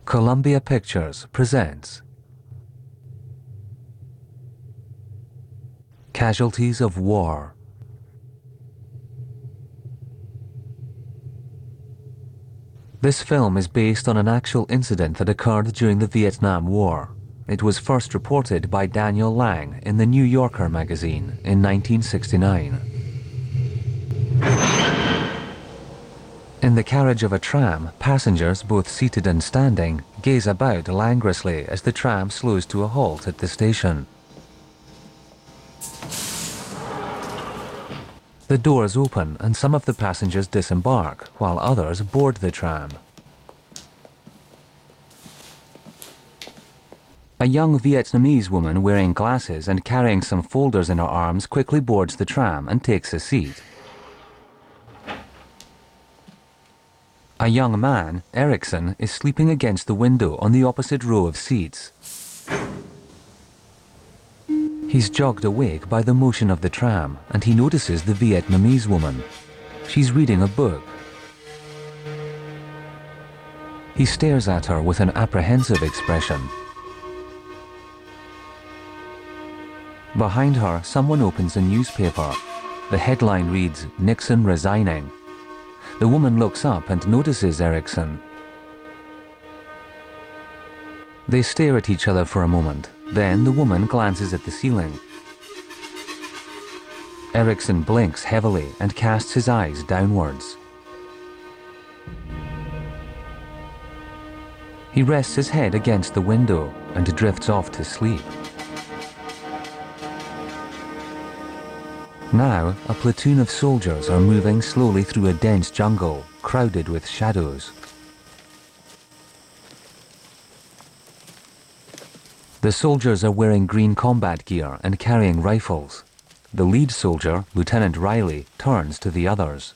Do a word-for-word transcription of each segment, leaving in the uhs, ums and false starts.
Columbia Pictures presents Casualties of War. This film is based on an actual incident that occurred during the Vietnam War. It was first reported by Daniel Lang in the New Yorker magazine in nineteen sixty-nine. In the carriage of a tram, passengers, both seated and standing, gaze about languorously as the tram slows to a halt at the station. The doors open and some of the passengers disembark, while others board the tram. A young Vietnamese woman wearing glasses and carrying some folders in her arms quickly boards the tram and takes a seat. A young man, Erickson, is sleeping against the window on the opposite row of seats. He's jogged awake by the motion of the tram, and he notices the Vietnamese woman. She's reading a book. He stares at her with an apprehensive expression. Behind her, someone opens a newspaper. The headline reads, "Nixon resigning." The woman looks up and notices Erickson. They stare at each other for a moment. Then the woman glances at the ceiling. Erickson blinks heavily and casts his eyes downwards. He rests his head against the window and drifts off to sleep. Now, a platoon of soldiers are moving slowly through a dense jungle, crowded with shadows. The soldiers are wearing green combat gear and carrying rifles. The lead soldier, Lieutenant Riley, turns to the others.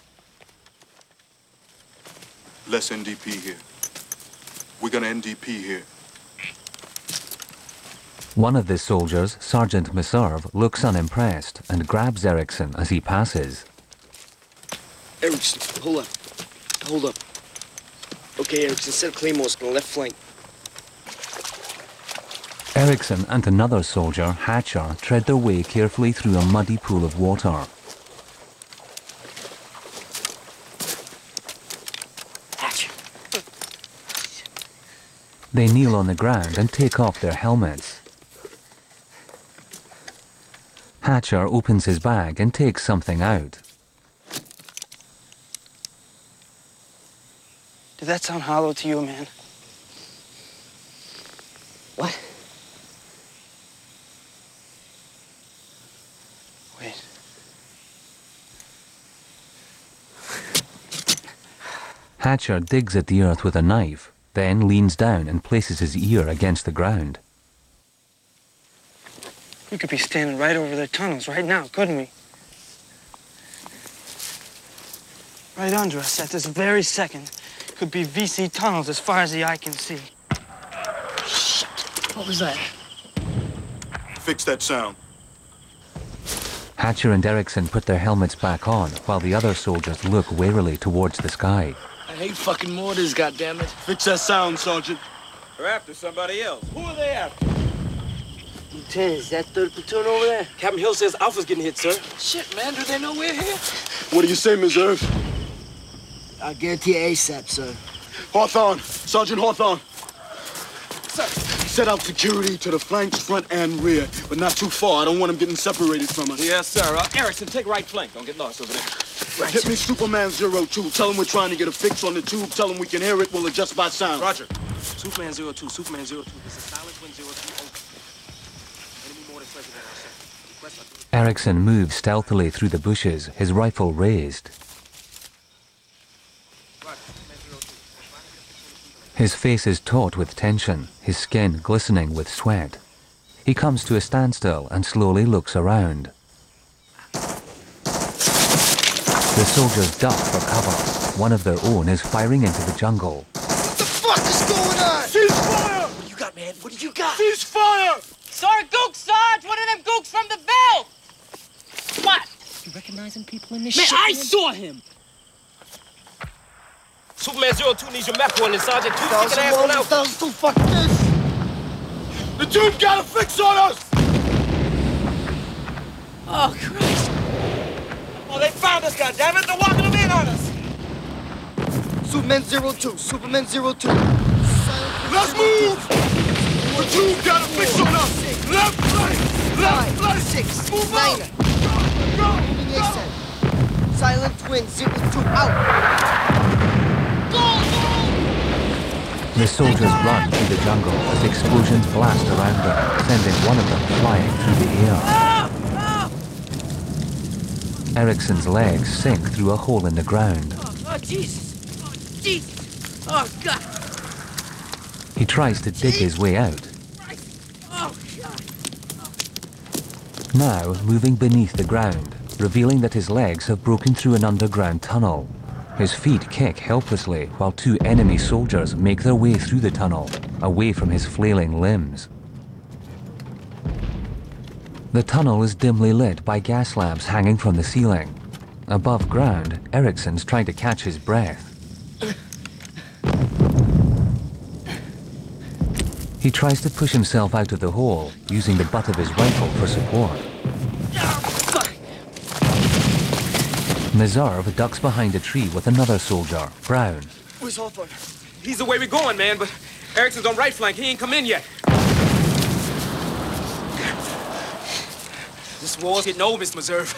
Less N D P here. We're gonna N D P here. One of the soldiers, Sergeant Meserve, looks unimpressed and grabs Erickson as he passes. Erickson, hold up. Hold up. Okay, Erickson, set Claymores on the left flank. Erickson and another soldier, Hatcher, tread their way carefully through a muddy pool of water. Hatcher. They kneel on the ground and take off their helmets. Hatcher opens his bag and takes something out. Did that sound hollow to you, man? What? Wait. Hatcher digs at the earth with a knife, then leans down and places his ear against the ground. We could be standing right over their tunnels right now, couldn't we? Right under us at this very second could be V C tunnels as far as the eye can see. Shit. What was that? Fix that sound. Hatcher and Erickson put their helmets back on, while the other soldiers look warily towards the sky. I hate fucking mortars, goddammit. Fix that sound, Sergeant. They're after somebody else. Who are they after? Lieutenant, is that third platoon over there? Captain Hill says Alpha's getting hit, sir. Shit, man, do they know we're here? What do you say, Meserve? I'll guarantee ASAP, sir. Hawthorne, Sergeant Hawthorne. Sir. Set out security to the flanks, front, and rear, but not too far. I don't want them getting separated from us. Yes, sir. Uh, Erickson, take right flank. Don't get lost over there. Right. Hit me Superman zero two. Tell him we're trying to get a fix on the tube. Tell him we can hear it. We'll adjust by sound. Roger. Superman zero two, Superman zero two. This is silence wind zero two. Over. Enemy mortar present at our sector. Request a... Erickson moves stealthily through the bushes, his rifle raised. His face is taut with tension, his skin glistening with sweat. He comes to a standstill and slowly looks around. The soldiers duck for cover. One of their own is firing into the jungle. What the fuck is going on? Cease fire! What do you got, man? What do you got? Cease fire! Sergeant Gooks, Sarge! One of them gooks from the Ville! What? You recognizing people in this Man, shit? I saw him! Superman zero two needs your map coordinates, Sergeant. Two ticket ass one out. Thousand two, fuck this! The tube got a fix on us! Oh, Christ. Oh, they found us, goddammit! They're walking them in on us! Superman zero two, Superman zero two. Let's move! The tube got a fix on us! Left, right! Left, right! Six, Move nine. out! Go! Moving Go! ASAP. Silent Twin zero two out. The soldiers run through the jungle as explosions blast around them, sending one of them flying through the air. Ericsson's legs sink through a hole in the ground. Oh, oh Jesus. Oh, Jesus. Oh, God. He tries to dig his way out, Oh, God. now moving beneath the ground, revealing that his legs have broken through an underground tunnel. His feet kick helplessly while two enemy soldiers make their way through the tunnel, away from his flailing limbs. The tunnel is dimly lit by gas lamps hanging from the ceiling. Above ground, Ericsson's trying to catch his breath. He tries to push himself out of the hole, using the butt of his rifle for support. Meserve ducks behind a tree with another soldier, Brown. Where's Hawthorne? He's the way we're going, man, but Ericsson's on right flank. He ain't come in yet. This war's getting old, Miss Meserve.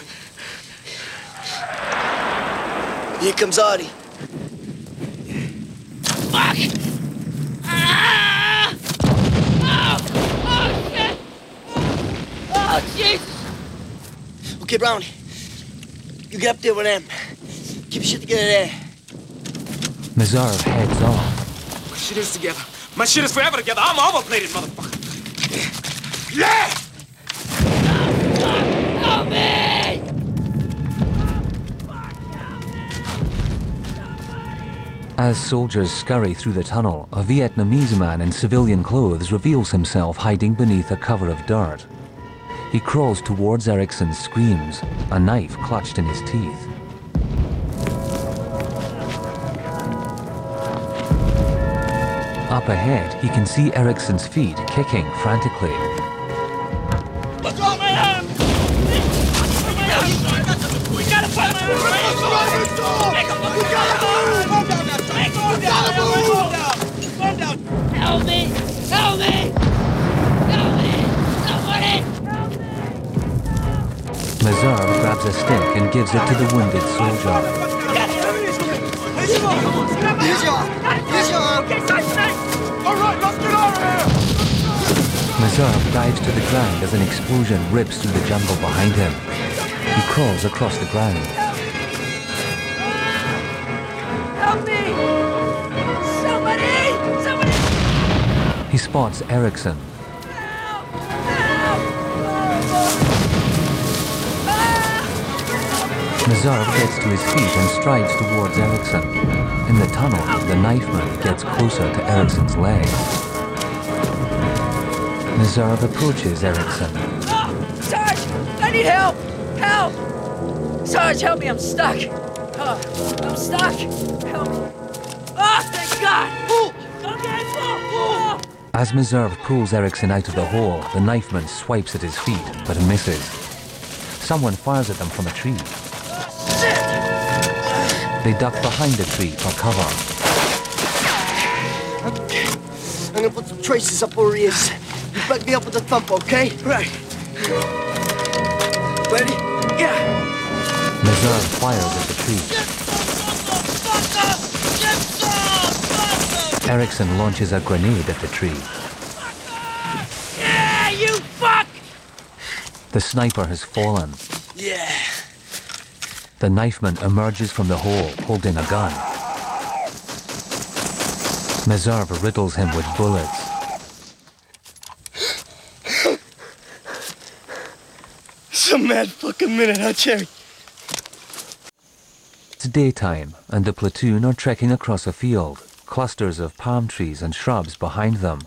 Here comes Artie. Fuck! Ah! Oh! Oh, shit! Oh, Jesus! Okay, Brownie. You get up there with them. Keep your shit together there. Meserve heads off. My shit is together. My shit is forever together. I'm armor-plated, motherfucker. Yeah! Help me! As soldiers scurry through the tunnel, a Vietnamese man in civilian clothes reveals himself hiding beneath a cover of dirt. He crawls towards Ericsson's screams, a knife clutched in his teeth. Up ahead, he can see Ericsson's feet kicking frantically. What's wrong with him? We gotta find my arm! Make him look down! Calm down! Help me! Help me! Help me! Somebody! Meserve grabs a stick and gives it to the wounded soldier. Here's your arm. Here's your arm. All right, let's get out of here! Meserve dives to the ground as an explosion rips through the jungle behind him. He crawls across the ground. Help me! Somebody! Somebody! He spots Ericsson. Help! Help! Meserve gets to his feet and strides towards Ericsson. In the tunnel, the knifeman gets closer to Ericsson's legs. Meserve approaches Ericsson. Oh, Sarge! I need help! Help! Sarge, help me! I'm stuck! Oh, I'm stuck! Help me! Oh, thank God! Ooh. Okay, pull! Oh. As Meserve pulls Ericsson out of the hole, the knifeman swipes at his feet, but misses. Someone fires at them from a tree. They duck behind a tree for cover. I'm gonna put some traces up where he is. You back me up with the thump, okay? Right. Ready? Yeah. Meserve fires at the tree. Ericsson launches a grenade at the tree. Yeah, you fuck! The sniper has fallen. Yeah. The knifeman emerges from the hole, holding a gun. Meserve riddles him with bullets. It's a mad fucking minute, huh, Cherry? It's daytime, and the platoon are trekking across a field, clusters of palm trees and shrubs behind them.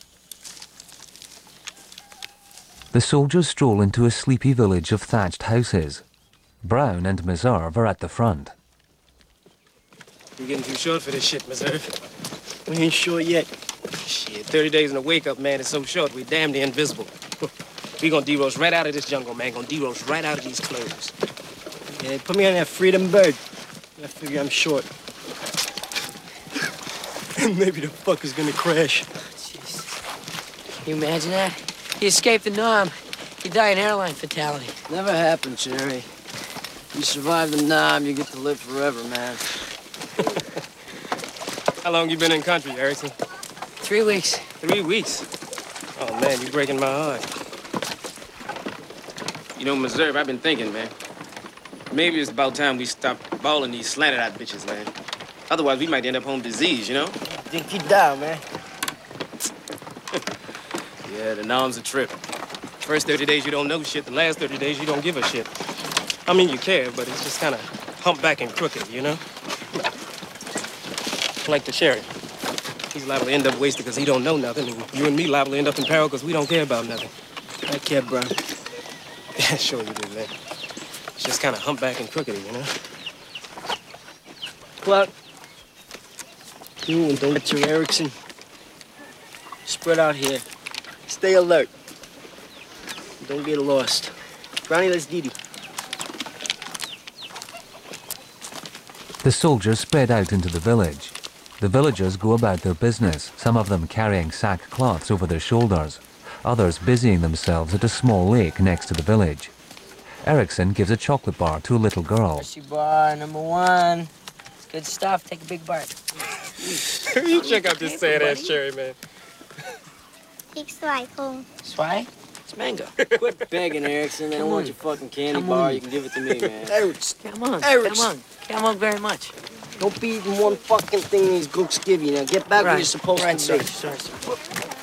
The soldiers stroll into a sleepy village of thatched houses. Brown and Meserve are at the front. You're getting too short for this shit, Missouri. We ain't sure yet. Shit, thirty days in the wake-up, man, is so short, we damn near invisible. We gonna D-Rose right out of this jungle, man. Gonna D-Rose right out of these clothes. Yeah, put me on that Freedom Bird. I figure I'm short. Maybe the fucker's gonna crash. Jeez. Can you imagine that? He escaped the Nam. He died in airline fatality. Never happened, Jerry. You survive the Nam, you get to live forever, man. How long you been in country, Erickson? Three weeks. Three weeks? Oh, man, you're breaking my heart. You know, Missouri, I've been thinking, man. Maybe it's about time we stop balling these slanted-eyed bitches, man. Otherwise, we might end up home disease, you know? Think you down, man. Yeah, the Nam's a trip. First thirty days, you don't know shit. The last thirty days, you don't give a shit. I mean, you care, but it's just kind of humpback and crooked, you know? Like the sheriff. He's liable to end up wasted because he don't know nothing, and you and me liable to end up in peril because we don't care about nothing. I care, Brown. Yeah, sure you do, man. It's just kind of humpback and crooked, you know? Clark, you and don't let your Erickson spread out here. Stay alert. Don't get lost. Brownie, let's Didi. The soldiers spread out into the village. The villagers go about their business, some of them carrying sackcloths over their shoulders, others busying themselves at a small lake next to the village. Erickson gives a chocolate bar to a little girl. Hershey bar number one. It's good stuff. Take a big bite. You check out this sad-ass cherry, man. พริกสวยคง Swai? It's mango. Quit begging, Erickson. I don't want your fucking candy Come bar. on. You can give it to me, man. Erickson, Come on. Eric. Come on. Come on very much. don't be eating one fucking thing these gooks give you. Now get back where you're supposed right, to sorry, be. sorry, sorry.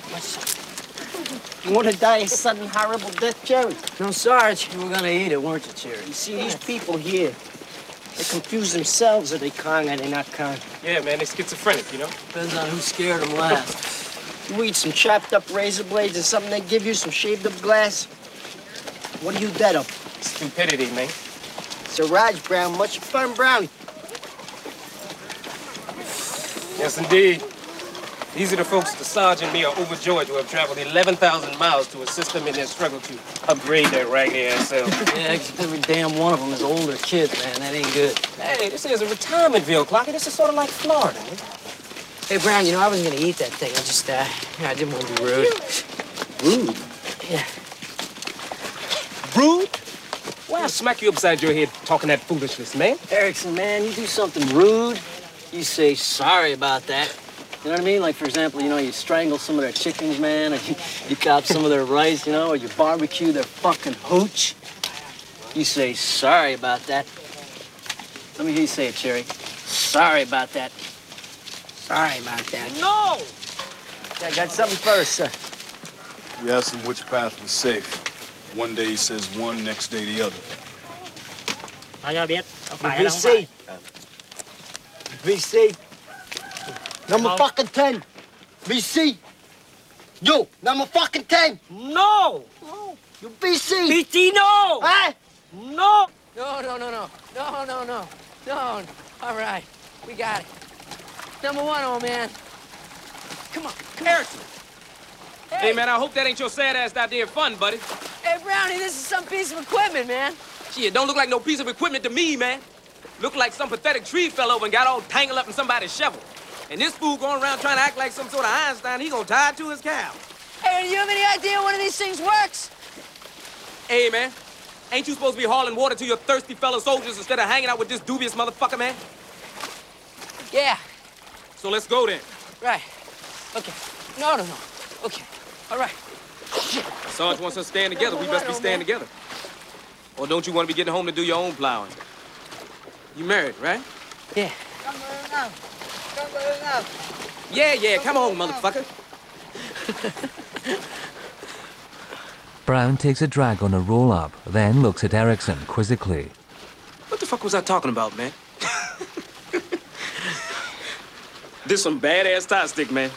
You want to die a sudden, horrible death, Jerry? No, Sarge. You were gonna eat it, weren't you, Jerry? You see, these people here, they confuse themselves. Are they Kong or they not Kong? Yeah, man, they're schizophrenic, you know? Depends on who scared them last. You eat some chopped up razor blades or something they give you, some shaved up glass. What are you dead of? Stupidity, man. Sir Raj Brown, much fun, Brownie. Yes, indeed. These are the folks the Sarge and me are overjoyed to have traveled eleven thousand miles to assist them in their struggle to upgrade their raggedy ass selves. Yeah, except every damn one of them is older kids, man. That ain't good. Hey, this is a retirementville, Clocker. This is sort of like Florida, man. Hey, Brown, you know, I wasn't gonna eat that thing. I just, uh, I didn't want to be rude. Rude? Yeah. Rude? Well, I'll smack you upside your head talking that foolishness, man. Erickson, man, you do something rude, you say sorry about that. You know what I mean? Like, for example, you know, you strangle some of their chickens, man, or you, you cop some of their rice, you know, or you barbecue their fucking hooch. You say sorry about that. Let me hear you say it, Cherry. Sorry about that. Sorry about that. No! I got something first, sir. We asked him which path was safe. One day he says one, next day the other. Be safe. Be safe. Number fucking ten. B C. You, number fucking ten. No! You B C. B T, no! Huh? No! No, no, no, no. No, no, no. No. All right. We got it. Number one, old man. Come on. Come Erickson. on. Hey, man, I hope that ain't your sad-ass idea of fun, buddy. Hey, Brownie, this is some piece of equipment, man. Shit, don't look like no piece of equipment to me, man. Look like some pathetic tree fell over and got all tangled up in somebody's shovel. And this fool going around trying to act like some sort of Einstein, he gonna tie it to his cow. Hey, do you have any idea one of these things works? Hey, man, ain't you supposed to be hauling water to your thirsty fellow soldiers instead of hanging out with this dubious motherfucker, man? Yeah. So let's go then. Right. Okay. No, no, no. Okay. All right. Shit. Sarge wants us staying together. We best be staying together. Or don't you want to be getting home to do your own plowing? You married, right? Yeah. Yeah, yeah, come on, motherfucker. Brown takes a drag on a roll-up, then looks at Erickson quizzically. What the fuck was I talking about, man? This some badass tie stick, man.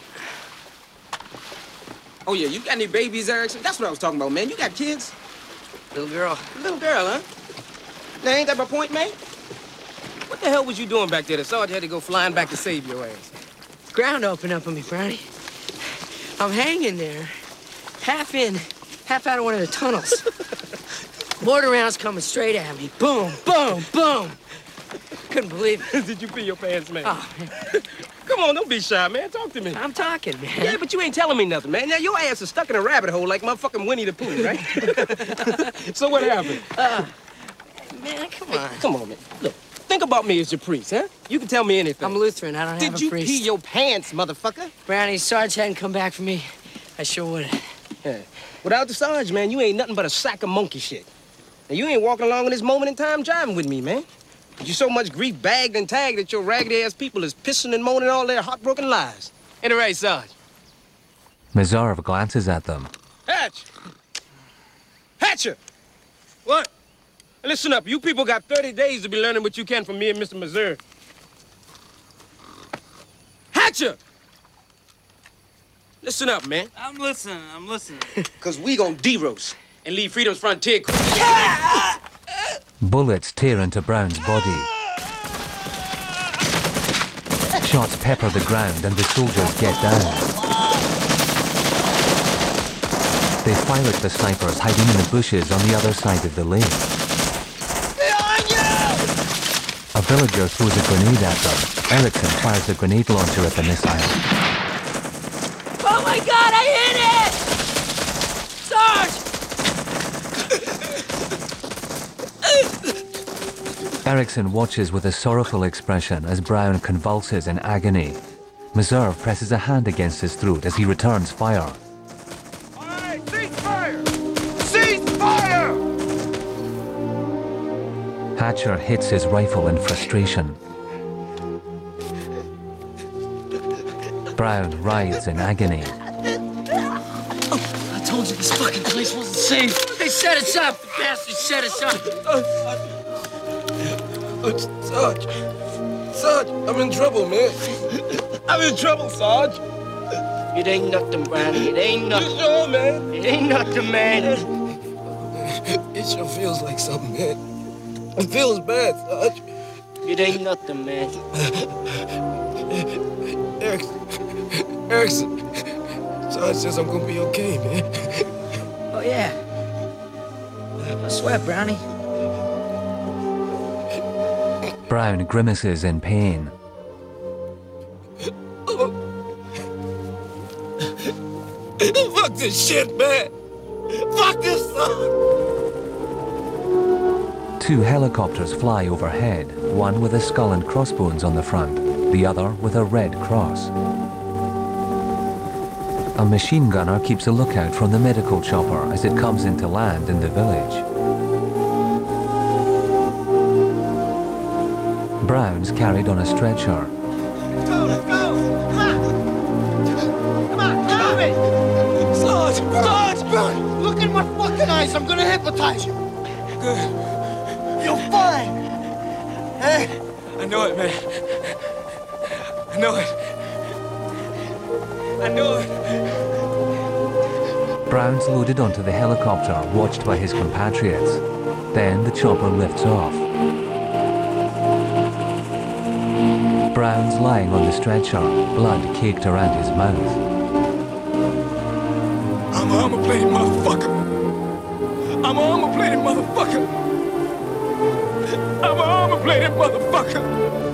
Oh, yeah, you got any babies, Erickson? That's what I was talking about, man. You got kids? Little girl. Little girl, huh? Now, ain't that my point, man? What the hell was you doing back there? The sergeant had to go flying back to save your ass. Ground opened up on me, Brownie. I'm hanging there, half in, half out of one of the tunnels. Mortar rounds coming straight at me. Boom, boom, boom. Couldn't believe it. Did you pee your pants, man? Oh, man. Come on, don't be shy, man. Talk to me. I'm talking, man. Yeah, but you ain't telling me nothing, man. Now, your ass is stuck in a rabbit hole like motherfucking Winnie the Pooh, right? So what happened? Uh, man, come on. Come on, man. Look, think about me as your priest, huh? You can tell me anything. I'm Lutheran. I don't Did have a you priest. pee your pants, motherfucker? Brownie, Sarge hadn't come back for me. I sure would. Yeah. Without the Sarge, man, you ain't nothing but a sack of monkey shit. And you ain't walking along in this moment in time driving with me, man. But you so much grief bagged and tagged that your ragged-ass people is pissing and moaning all their heartbroken lies. Ain't it right, Sarge? Meserve glances at them. Hatch! Hatcher! What? Listen up, you people got thirty days to be learning what you can from me and Mister Meserve. Hatcher! Listen up, man. I'm listening, I'm listening. Because we gon' de-roast and leave Freedom's Frontier. Bullets tear into Brown's body. Shots pepper the ground and the soldiers get down. They fire at the snipers hiding in the bushes on the other side of the lake. Behind you! A villager throws a grenade at them. Erickson fires a grenade launcher at the missile. Oh my God, I hit it! Sarge! Erickson watches with a sorrowful expression as Brown convulses in agony. Meserve presses a hand against his throat as he returns fire. All right, cease fire! Cease fire! Hatcher hits his rifle in frustration. Brown writhes in agony. I told you this fucking place wasn't safe. They set us up! The bastards set us up! Sarge, Sarge, I'm in trouble, man. I'm in trouble, Sarge. It ain't nothing, Brownie. It ain't You nothing. sure, man? It ain't nothing, man. It sure feels like something, man. It feels bad, Sarge. It ain't nothing, man. Erickson, Erickson. Sarge says I'm gonna be okay, man. Oh, yeah. No sweat, Brownie. Brown grimaces in pain. Fuck this shit, man. Fuck this son. Two helicopters fly overhead, one with a skull and crossbones on the front, the other with a red cross. A machine gunner keeps a lookout from the medical chopper as it comes into land in the village. Brown's carried on a stretcher. Let's go, let's go! Come on! Come on, come on! Sarge, Sarge. Brown, look in my fucking eyes. I'm gonna hypnotize you. Good. You're fine. Hey, I know it, man. I know it. I know it. Brown's loaded onto the helicopter, watched by his compatriots. Then the chopper lifts off. Brown's lying on the stretcher, blood caked around his mouth. I'm a armor-plated motherfucker. I'm a armor-plated motherfucker. I'm a armor-plated motherfucker.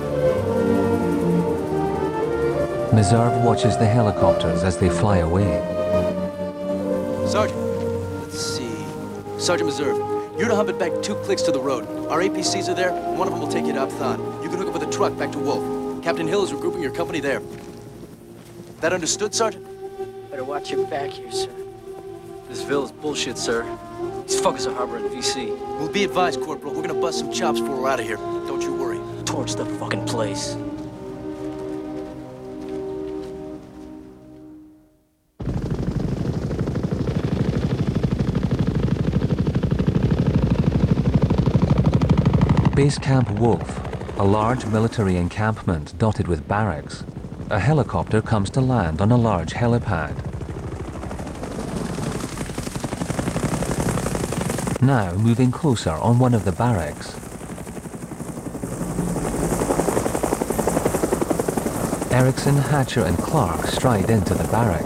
Meserve watches the helicopters as they fly away. Sergeant, let's see. Sergeant Meserve, you're to hump it back two clicks to the road. Our A P Cs are there, one of them will take you to Upthon. You can hook up with a truck back to Wolf. Captain Hill is regrouping your company there. That understood, Sergeant? Better watch your back here, sir. This Ville is bullshit, sir. These fuckers are harboring V C. Well, be advised, Corporal. We're gonna bust some chops before we're out of here. Don't you worry. Torch the fucking place. Base Camp Wolf, a large military encampment dotted with barracks. A helicopter comes to land on a large helipad. Now moving closer on one of the barracks. Erickson, Hatcher, and Clark stride into the barrack.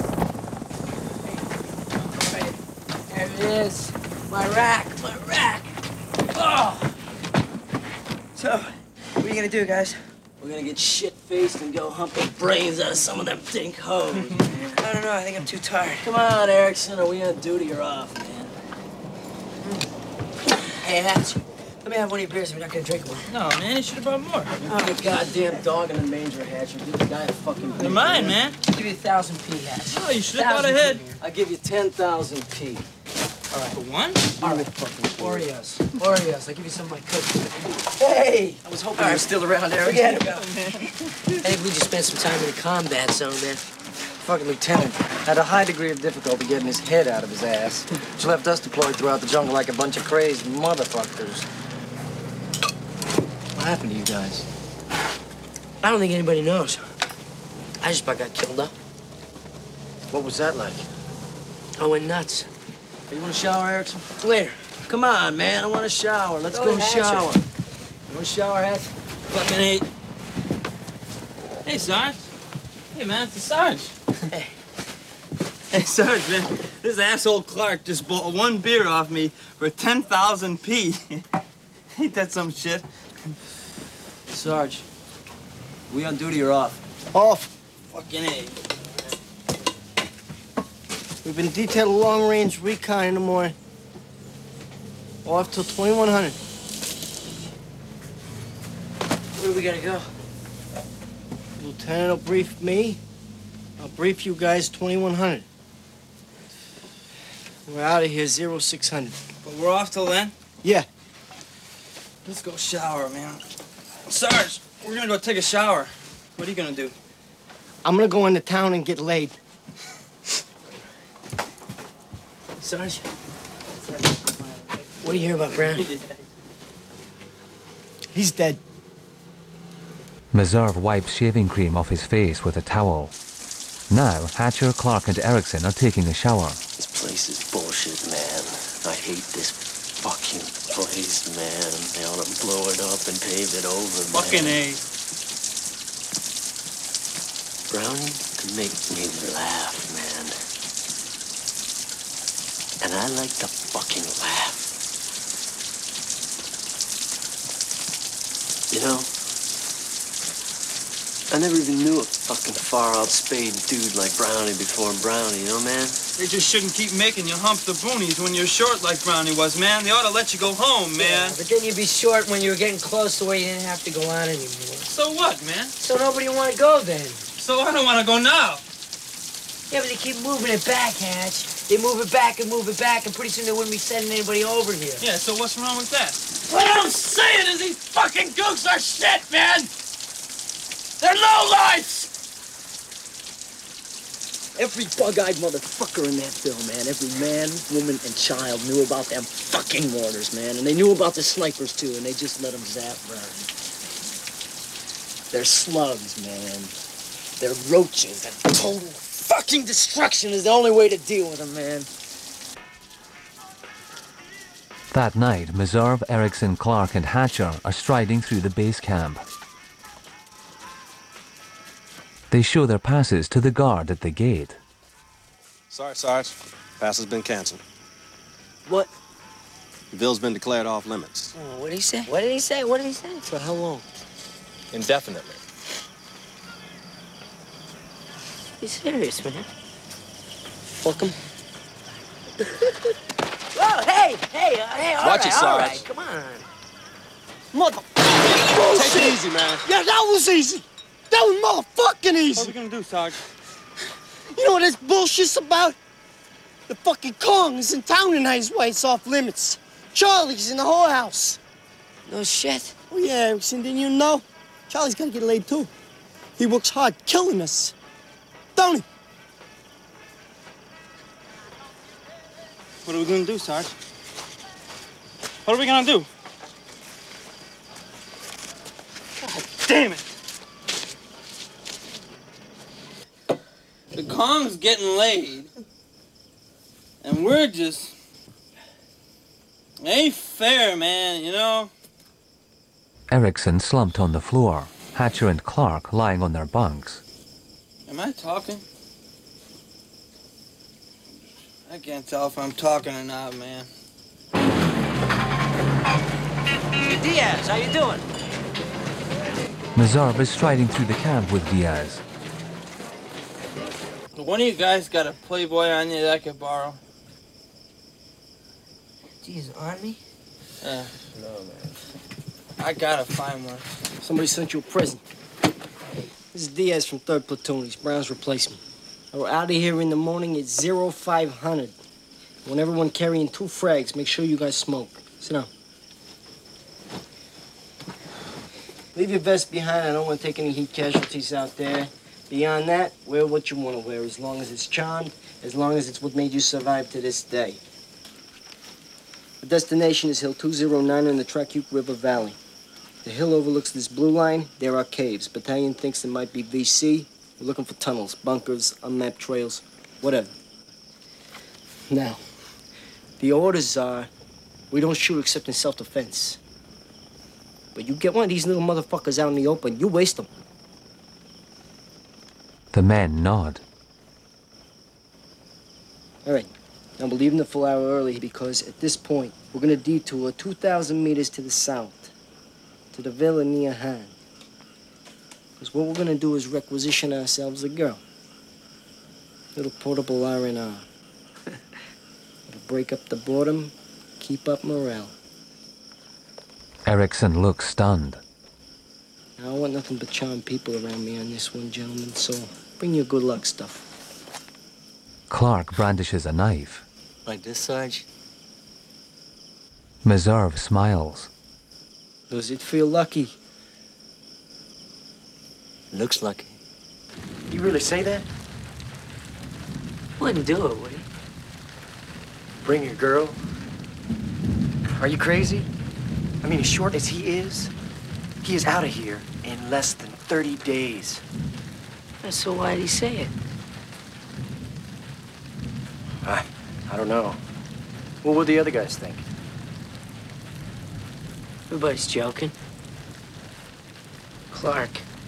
There it is. My rack, my rack. Oh! So, what are you gonna do, guys? We're gonna get shit-faced and go hump the brains out of some of them dink hoes, man. I don't know, I think I'm too tired. Come on, Erickson, are we on duty or off, man? Hey, Hatch, let me have one of your beers. We're not gonna drink one. No, man, you should have brought more. Oh, the goddamn dog in the manger, Hatcher. Give the guy a fucking beer. They're mine, man. I'll give you a thousand P, Hatch. Oh, you should have thought ahead. I'll give you ten thousand P. All right. For one? All right, fucking Oreos. Oreos. I'll give you some of my cookies. Hey! I was hoping you were still around there. Forget it. Hey, we just spent some time in the combat zone, man. Fucking lieutenant had a high degree of difficulty getting his head out of his ass, which left us deployed throughout the jungle like a bunch of crazed motherfuckers. What happened to you guys? I don't think anybody knows. I just about got killed up. What was that like? I went nuts. You want a shower, Erickson? Later. Come on, man. I want a shower. Let's Go go, to Hatcher. shower. You want a shower, Hatch? Fucking eight. Hey, Sarge. Hey, man, it's the Sarge. Hey. Hey, Sarge, man. This asshole Clark just bought one beer off me for ten thousand P. Ain't that some shit? Sarge, we on duty or off? Off. Fucking eight. We've been detailed a long-range recon in the morning. Off till twenty-one hundred. Where do we gotta go? Lieutenant will brief me. I'll brief you guys twenty-one hundred. We're out of here zero six hundred. But we're off till then? Yeah. Let's go shower, man. Sarge, we're gonna go take a shower. What are you gonna do? I'm gonna go into town and get laid. Sarge? What do you hear about Brown? He's dead. Meserve wipes shaving cream off his face with a towel. Now, Hatcher, Clark, and Erickson are taking a shower. This place is bullshit, man. I hate this fucking place, man. They ought to blow it up and pave it over, Fucking man. A. Brownie can make me laugh, man. And I like to fucking laugh. You know, I never even knew a fucking far-out spade dude like Brownie before Brownie, you know, man? They just shouldn't keep making you hump the boonies when you're short like Brownie was, man. They ought to let you go home, man. Yeah, but then you'd be short when you were getting close to where you didn't have to go on anymore. So what, man? So nobody want to go then. So I don't want to go now. Yeah, but they keep moving it back, Hatch. They move it back and move it back, and pretty soon they wouldn't be sending anybody over here. Yeah, so what's wrong with that? What I'm saying is these fucking gooks are shit, man! They're lowlifes! Every bug-eyed motherfucker in that film, man, every man, woman, and child knew about them fucking mortars, man. And they knew about the snipers, too, and they just let them zap Brownie. They're slugs, man. They're roaches, and total fucking destruction is the only way to deal with them, man. That night, Meserve, Erickson, Clark, and Hatcher are striding through the base camp. They show their passes to the guard at the gate. Sorry, Sarge. Pass has been canceled. What? The Ville's been declared off limits. Oh, what did he say? What did he say? What did he say? For how long? Indefinitely. Be serious, man. Fuck him. Whoa, hey, hey, uh, hey, all Watch right, it, all Sarge. right, come on. Mother... Take it easy, man. Yeah, that was easy. That was motherfucking easy. What are we gonna do, Sarge? You know what this bullshit's about? The fucking Kong is in town tonight. His wife's off limits. Charlie's in the whorehouse. No shit. Oh, yeah, Erickson, didn't you know? Charlie's gotta get laid, too. He works hard killing us. Don't he? What are we gonna do, Sarge? What are we gonna do? God damn it! The Kong's getting laid, and we're just... It ain't fair, man, you know? Erickson slumped on the floor. Hatcher and Clark lying on their bunks. Am I talking? I can't tell if I'm talking or not, man. Hey, Diaz, how you doing? Meserve is striding through the camp with Diaz. One of you guys got a Playboy on you that I could borrow? Jeez, Army? Yeah. No, man. I gotta find one. Somebody sent you a present. This is Diaz from third Platoon. He's Brown's replacement. We're out of here in the morning at zero five hundred. Want everyone carrying two frags. Make sure you guys smoke. Sit down. Leave your vest behind. I don't want to take any heat casualties out there. Beyond that, wear what you want to wear, as long as it's charmed, as long as it's what made you survive to this day. The destination is Hill two oh nine in the Tracuke River Valley. The hill overlooks this blue line. There are caves. Battalion thinks it might be V C. We're looking for tunnels, bunkers, unmapped trails, whatever. Now, the orders are, we don't shoot except in self-defense. But you get one of these little motherfuckers out in the open, you waste them. The men nod. All right, now we're leaving the full hour early because at this point, we're gonna detour two thousand meters to the south, to the villa near Han. Because what we're gonna do is requisition ourselves a girl. Little portable R and R. It'll break up the boredom, keep up morale. Erickson looks stunned. Now, I want nothing but charmed people around me on this one, gentlemen, so bring your good luck stuff. Clark brandishes a knife. Like this, Sarge? Meserve smiles. Does it feel lucky? Looks lucky. You really say that? Wouldn't do it, would he? Bring your girl? Are you crazy? I mean, as short as he is, he is out of here in less than thirty days. So why'd he say it? I, I don't know. What would the other guys think? Everybody's joking. Clark.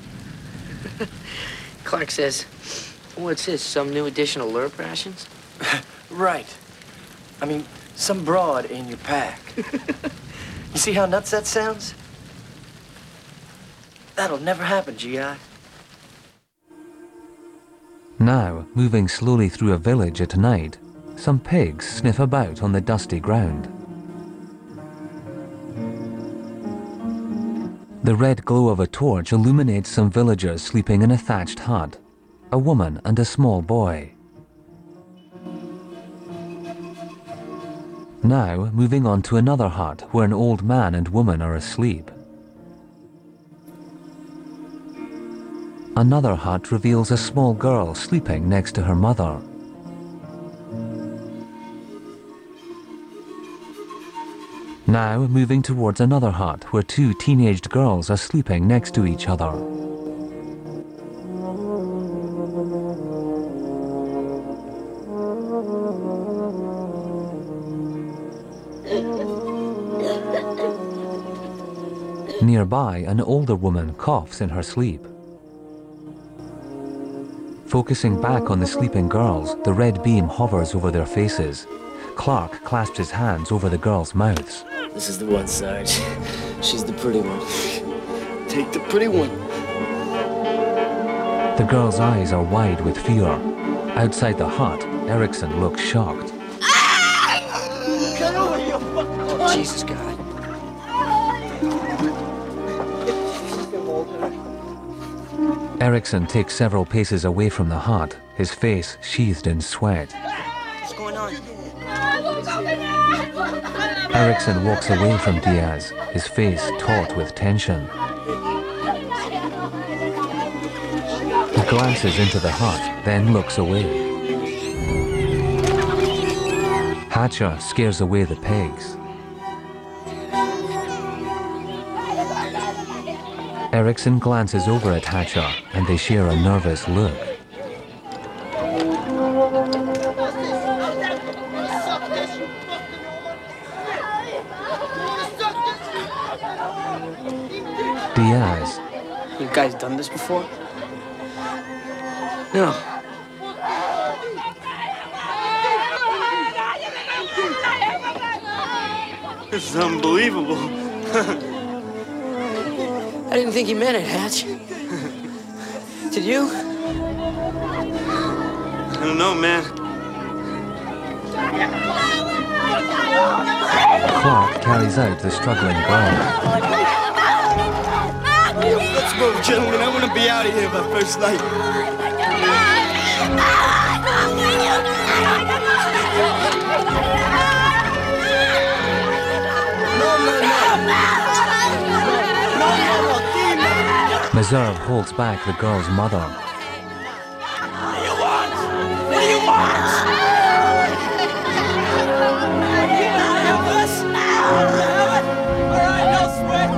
Clark says, what's this, some new additional lurk rations? Right. I mean, some broad in your pack. You see how nuts that sounds? That'll never happen, G I. Now, moving slowly through a village at night, some pigs sniff about on the dusty ground. The red glow of a torch illuminates some villagers sleeping in a thatched hut, a woman and a small boy. Now, moving on to another hut where an old man and woman are asleep. Another hut reveals a small girl sleeping next to her mother. Now, moving towards another hut where two teenaged girls are sleeping next to each other. Nearby, an older woman coughs in her sleep. Focusing back on the sleeping girls, the red beam hovers over their faces. Clark clasps his hands over the girls' mouths. This is the one, Sarge. She's the pretty one. Take the pretty one. The girls' eyes are wide with fear. Outside the hut, Erickson looks shocked. Get over here, fuck! Jesus, God. Erickson takes several paces away from the hut, his face sheathed in sweat. What's going on? Erickson walks away from Diaz, his face taut with tension. He glances into the hut, then looks away. Hatcher scares away the pigs. Erickson glances over at Hatcher, and they share a nervous look. You Diaz. guy's done this before? No. This is unbelievable. I didn't think he meant it, Hatch. Did you? I don't know, man. Clark carries out the struggling girl. Let's move, gentlemen. I want to be out of here by first light. Meserve holds back the girl's mother. What do you want? What do you want? Help us! All right, no sweat.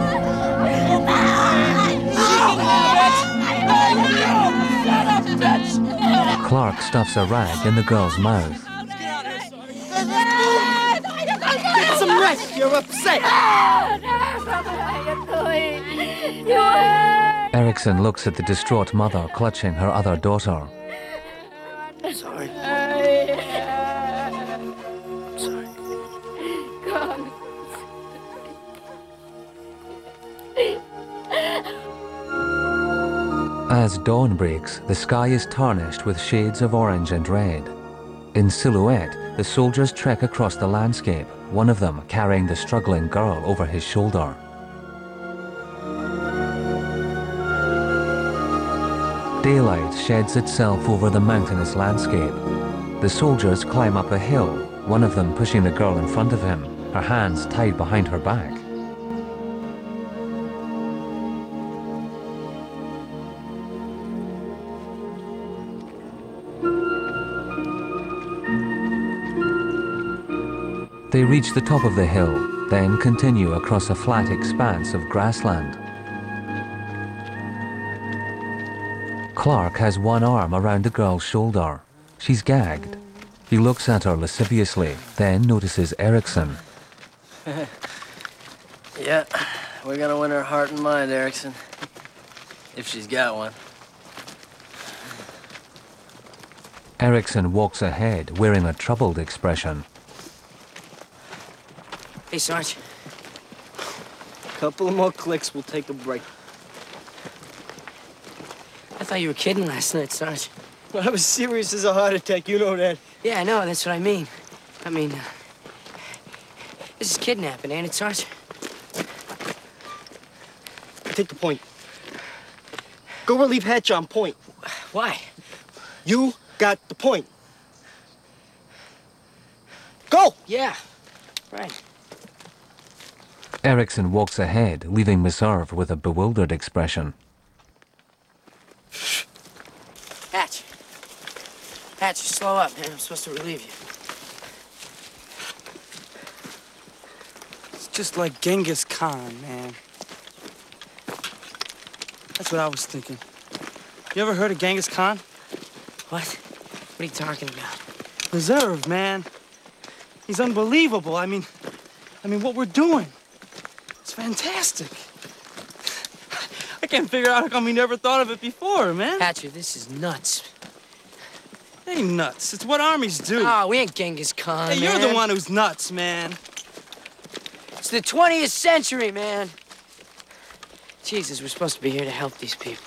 Clark stuffs a rag in the girl's mouth. Get some rest. You're upset. Erickson looks at the distraught mother clutching her other daughter. Sorry. Sorry. God. As dawn breaks, the sky is tarnished with shades of orange and red. In silhouette, the soldiers trek across the landscape, one of them carrying the struggling girl over his shoulder. Daylight sheds itself over the mountainous landscape. The soldiers climb up a hill, one of them pushing the girl in front of him, her hands tied behind her back. They reach the top of the hill, then continue across a flat expanse of grassland. Clark has one arm around the girl's shoulder. She's gagged. He looks at her lasciviously, then notices Erickson. Yeah, we're gonna win her heart and mind, Erickson. If she's got one. Erickson walks ahead, wearing a troubled expression. Hey, Sarge. Couple of more clicks, we'll take a break. I thought you were kidding last night, Sarge. Well, I was serious as a heart attack, you know that. Yeah, I know, that's what I mean. I mean, uh, this is kidnapping, ain't it, Sarge? Take the point. Go relieve Hatch on point. Why? You got the point. Go! Yeah, right. Erickson walks ahead, leaving Meserve with a bewildered expression. Hatch. Hatch, slow up, man. I'm supposed to relieve you. It's just like Genghis Khan, man. That's what I was thinking. You ever heard of Genghis Khan? What? What are you talking about? Reserve, man. He's unbelievable. I mean, I mean, what we're doing. It's fantastic. I can't figure out how come we never thought of it before, man. Hatcher, this is nuts. It ain't nuts. It's what armies do. Ah, oh, we ain't Genghis Khan, Hey, man. you're the one who's nuts, man. It's the twentieth century, man. Jesus, we're supposed to be here to help these people.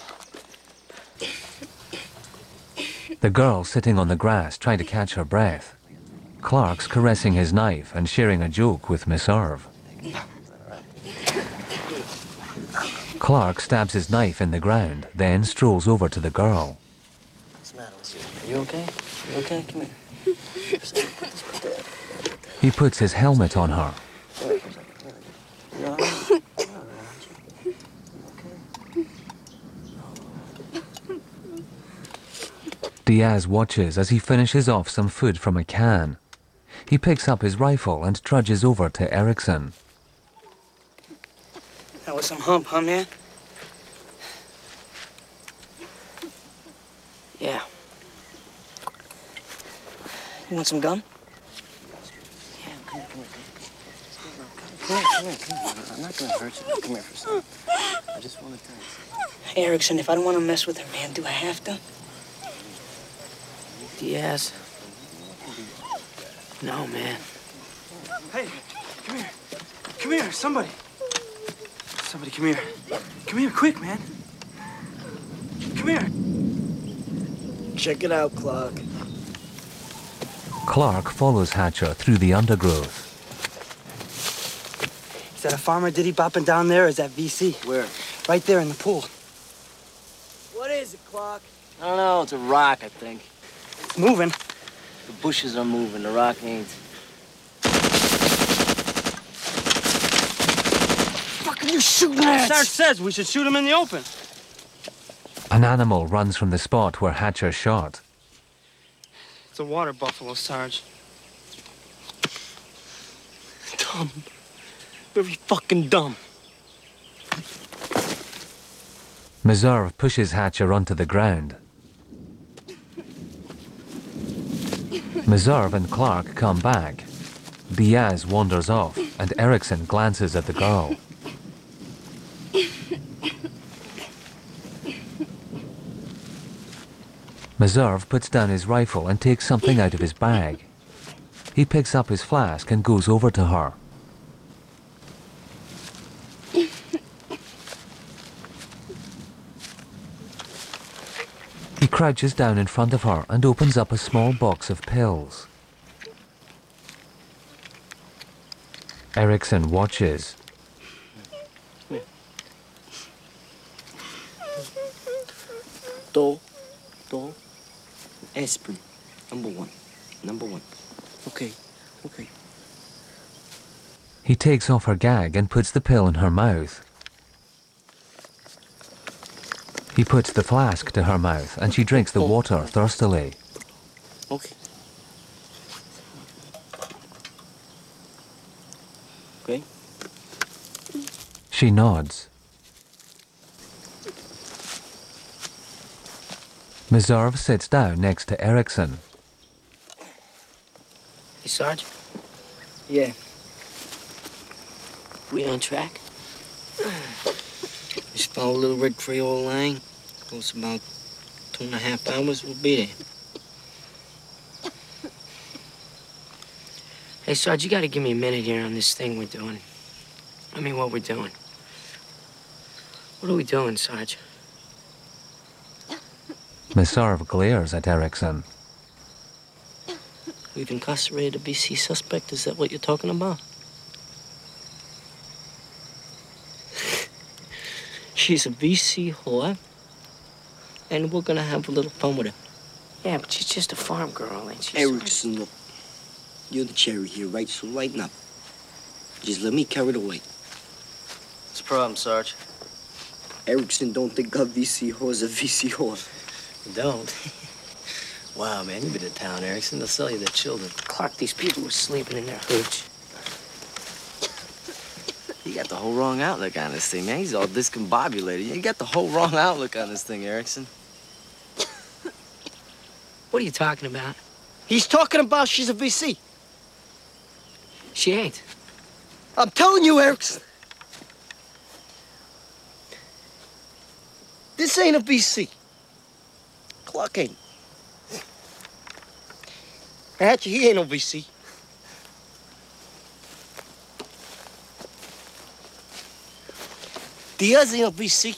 The girl sitting on the grass trying to catch her breath. Clark's caressing his knife and sharing a joke with Meserve. Clark stabs his knife in the ground, then strolls over to the girl. What's the matter with you? Are you okay? You okay? Come here. He puts his helmet on her. You all right? Diaz watches as he finishes off some food from a can. He picks up his rifle and trudges over to Erickson. That was some hump, huh, man? Yeah. You want some gum? Yeah, come here, come here. come here, come here, come here. I'm not gonna hurt you. Come here for a second. I just want to tell you something. Erickson, if I don't want to mess with her, man, do I have to? Diaz. No, man. Hey, come here. Come here, somebody. Somebody, come here. Come here, quick, man. Come here. Check it out, Clark. Clark follows Hatcher through the undergrowth. Is that a farmer diddy bopping down there, or is that V C? Where? Right there in the pool. What is it, Clark? I don't know. It's a rock, I think. It's moving. The bushes are moving. The rock ain't. Fuck are you shooting at? Sarge says we should shoot him in the open. An animal runs from the spot where Hatcher shot. It's a water buffalo, Sarge. Dumb. Very fucking dumb. Meserve pushes Hatcher onto the ground. Meserve and Clark come back. Diaz wanders off, and Erickson glances at the girl. Meserve puts down his rifle and takes something out of his bag. He picks up his flask and goes over to her. He crouches down in front of her and opens up a small box of pills. Erickson watches. Do, do, aspirin, number one, number one. Okay, okay. He takes off her gag and puts the pill in her mouth. He puts the flask to her mouth and she drinks the water thirstily. Okay. Okay. She nods. Meserve sits down next to Erickson. Hey, Sarge? Yeah. We on track? Just follow Little Red Creole line. Goes about two and a half hours, we'll be there. Hey, Sarge, you gotta give me a minute here on this thing we're doing. I mean, what we're doing. What are we doing, Sarge? Meserve glares at Erickson. We've incarcerated a B C suspect, is that what you're talking about? She's a V C whore, and we're gonna have a little fun with her. Yeah, but she's just a farm girl, ain't she? Erickson, look, you're the cherry here, right? So lighten up. Just let me carry the weight. What's the problem, Sarge? Erickson don't think a V C whore's a V C whore. Don't? Wow, man, you've been to town, Erickson. They'll sell you their children. Clark, these people were sleeping in their hooch. You got the whole wrong outlook on this thing, man. He's all discombobulated. You got the whole wrong outlook on this thing, Erickson. What are you talking about? He's talking about she's a V C. She ain't. I'm telling you, Erickson. This ain't a V C. Clark ain't. Hatcher, he ain't no V C. Diaz ain't a V C.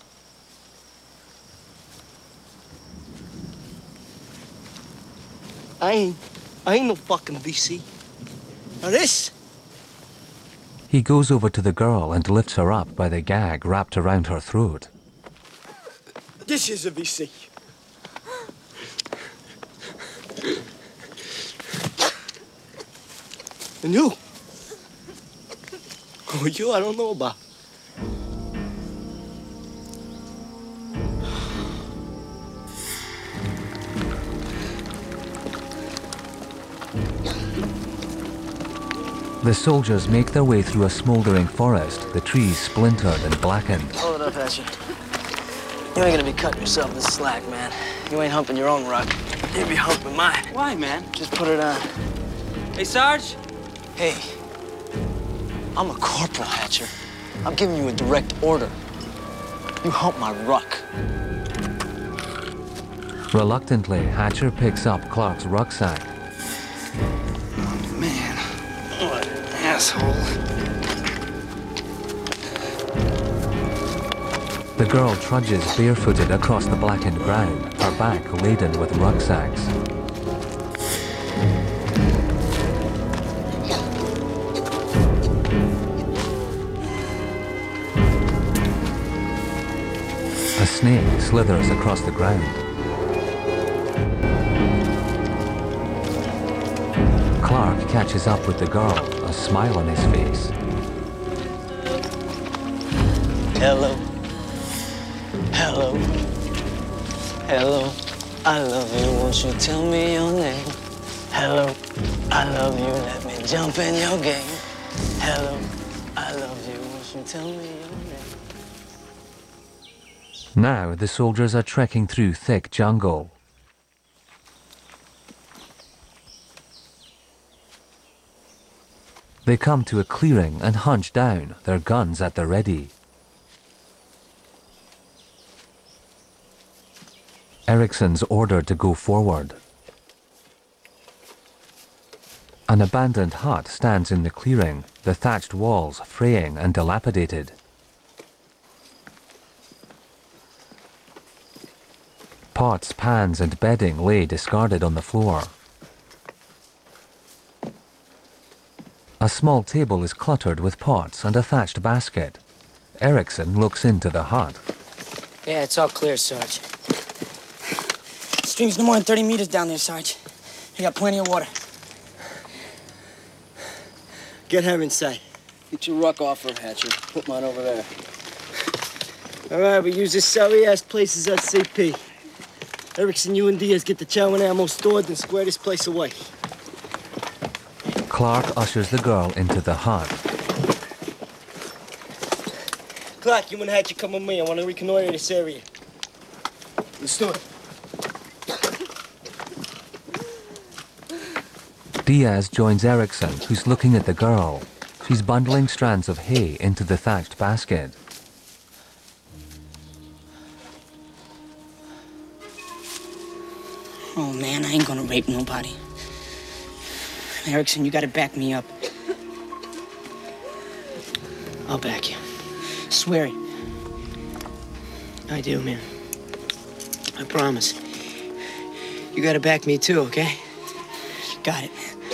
I ain't, I ain't no fucking V C. Now this? He goes over to the girl and lifts her up by the gag wrapped around her throat. This is a V C. And you? Oh, you I don't know about. The soldiers make their way through a smoldering forest, the trees splintered and blackened. Hold it up, Hatcher. You ain't gonna be cutting yourself this slack, man. You ain't humping your own rock. You'll be humping mine. Why, man? Just put it on. Hey, Sarge? Hey. I'm a corporal, Hatcher. I'm giving you a direct order. You hump my ruck. Reluctantly, Hatcher picks up Clark's rucksack. Oh, man. What an asshole. The girl trudges barefooted across the blackened ground, her back laden with rucksacks. A snake slithers across the ground. Clark catches up with the girl, a smile on his face. Hello. Hello. Hello. I love you. Won't you tell me your name? Hello. I love you. Let me jump in your game. Hello. I love you. Won't you tell me your name? Now the soldiers are trekking through thick jungle. They come to a clearing and hunch down, their guns at the ready. Ericsson's ordered to go forward. An abandoned hut stands in the clearing, the thatched walls fraying and dilapidated. Pots, pans and bedding lay discarded on the floor. A small table is cluttered with pots and a thatched basket. Ericsson looks into the hut. Yeah, it's all clear, Sarge. Stream's no more than thirty meters down there, Sarge. I got plenty of water. Get her inside. Get your ruck off her, Hatcher. Put mine over there. All right, we use this sorry-ass place as S C P. Ericsson, you and Diaz get the chow and ammo stored and square this place away. Clark ushers the girl into the hut. Clark, you and Hatcher come with me. I want to reconnoiter this area. Let's do it. Diaz joins Ericsson, who's looking at the girl. She's bundling strands of hay into the thatched basket. Oh, man, I ain't gonna rape nobody. Ericsson, you gotta back me up. I'll back you. Swear it. I do, man. I promise. You gotta back me too, okay? Got it.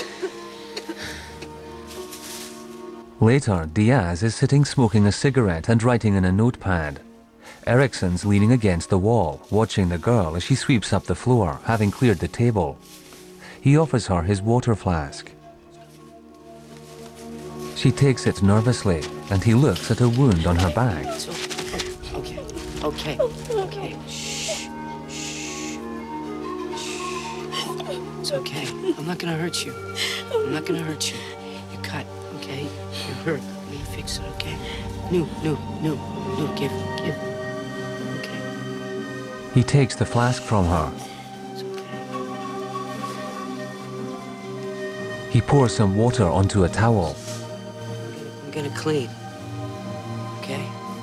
Later, Diaz is sitting smoking a cigarette and writing in a notepad. Ericsson's leaning against the wall, watching the girl as she sweeps up the floor, having cleared the table. He offers her his water flask. She takes it nervously, and he looks at a wound on her back. Okay, okay, okay. Shh, shh, shh. It's okay. I'm not gonna hurt you. I'm not gonna hurt you. You're cut, okay? You're hurt. I'm gonna fix it, okay? No, no, no, no, give, give. He takes the flask from her. He pours some water onto a towel. I'm gonna clean, okay?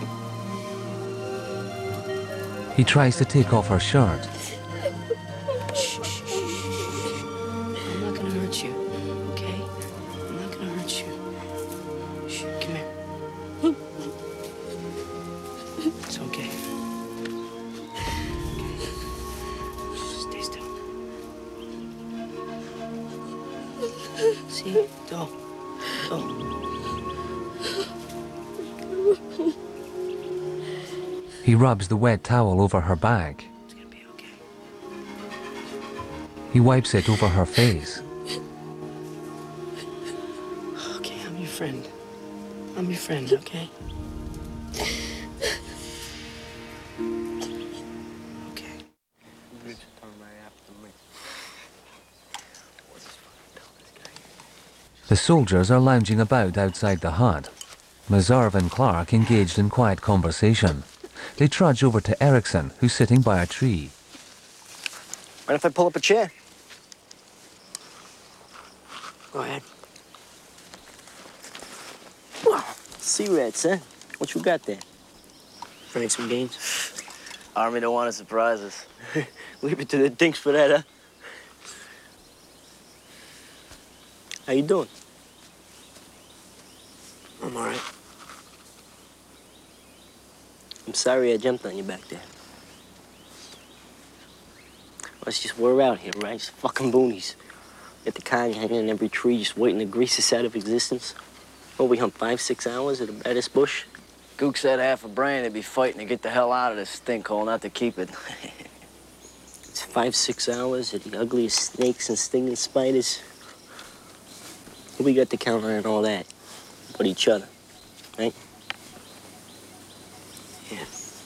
He tries to take off her shirt. Shh, shh, shh. I'm not gonna hurt you, okay? I'm not gonna hurt you. Shh, come here. It's okay. Stay still. See? Don't. Don't. He rubs the wet towel over her back. It's gonna be okay. He wipes it over her face. Okay, I'm your friend. I'm your friend, okay? Okay. The soldiers are lounging about outside the hut. Meserve and Clark engaged in quiet conversation. They trudge over to Ericsson, who's sitting by a tree. Mind if I pull up a chair? Go ahead. C-Rats, huh? What you got there? Playing some games? Army don't want to surprise us. Leave it to the dinks for that, huh? How you doing? I'm all right. I'm sorry I jumped on you back there. Let's just we're out here, right? Just fucking boonies. Get the kind hanging in every tree, just waiting to grease us out of existence. Well, we hunt five, six hours at a baddest bush. Gooks had half a brain, they'd be fighting to get the hell out of this stink hole, not to keep it. It's five, six hours at the ugliest snakes and stinging spiders. Who we got to count on and all that? But each other, right? Yeah.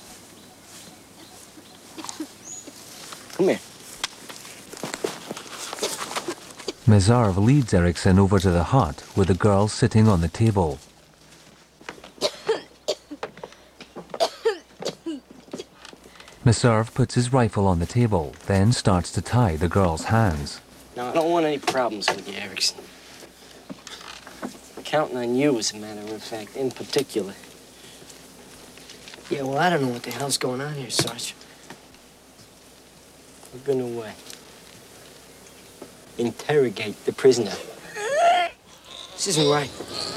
Come here. Mizarv leads Erickson over to the hut with the girl sitting on the table. Mizarv puts his rifle on the table, then starts to tie the girl's hands. Now, I don't want any problems with you, Erickson. I'm counting on you, as a matter of fact, in particular. Yeah, well, I don't know what the hell's going on here, Sarge. We're gonna uh, interrogate the prisoner. This isn't right.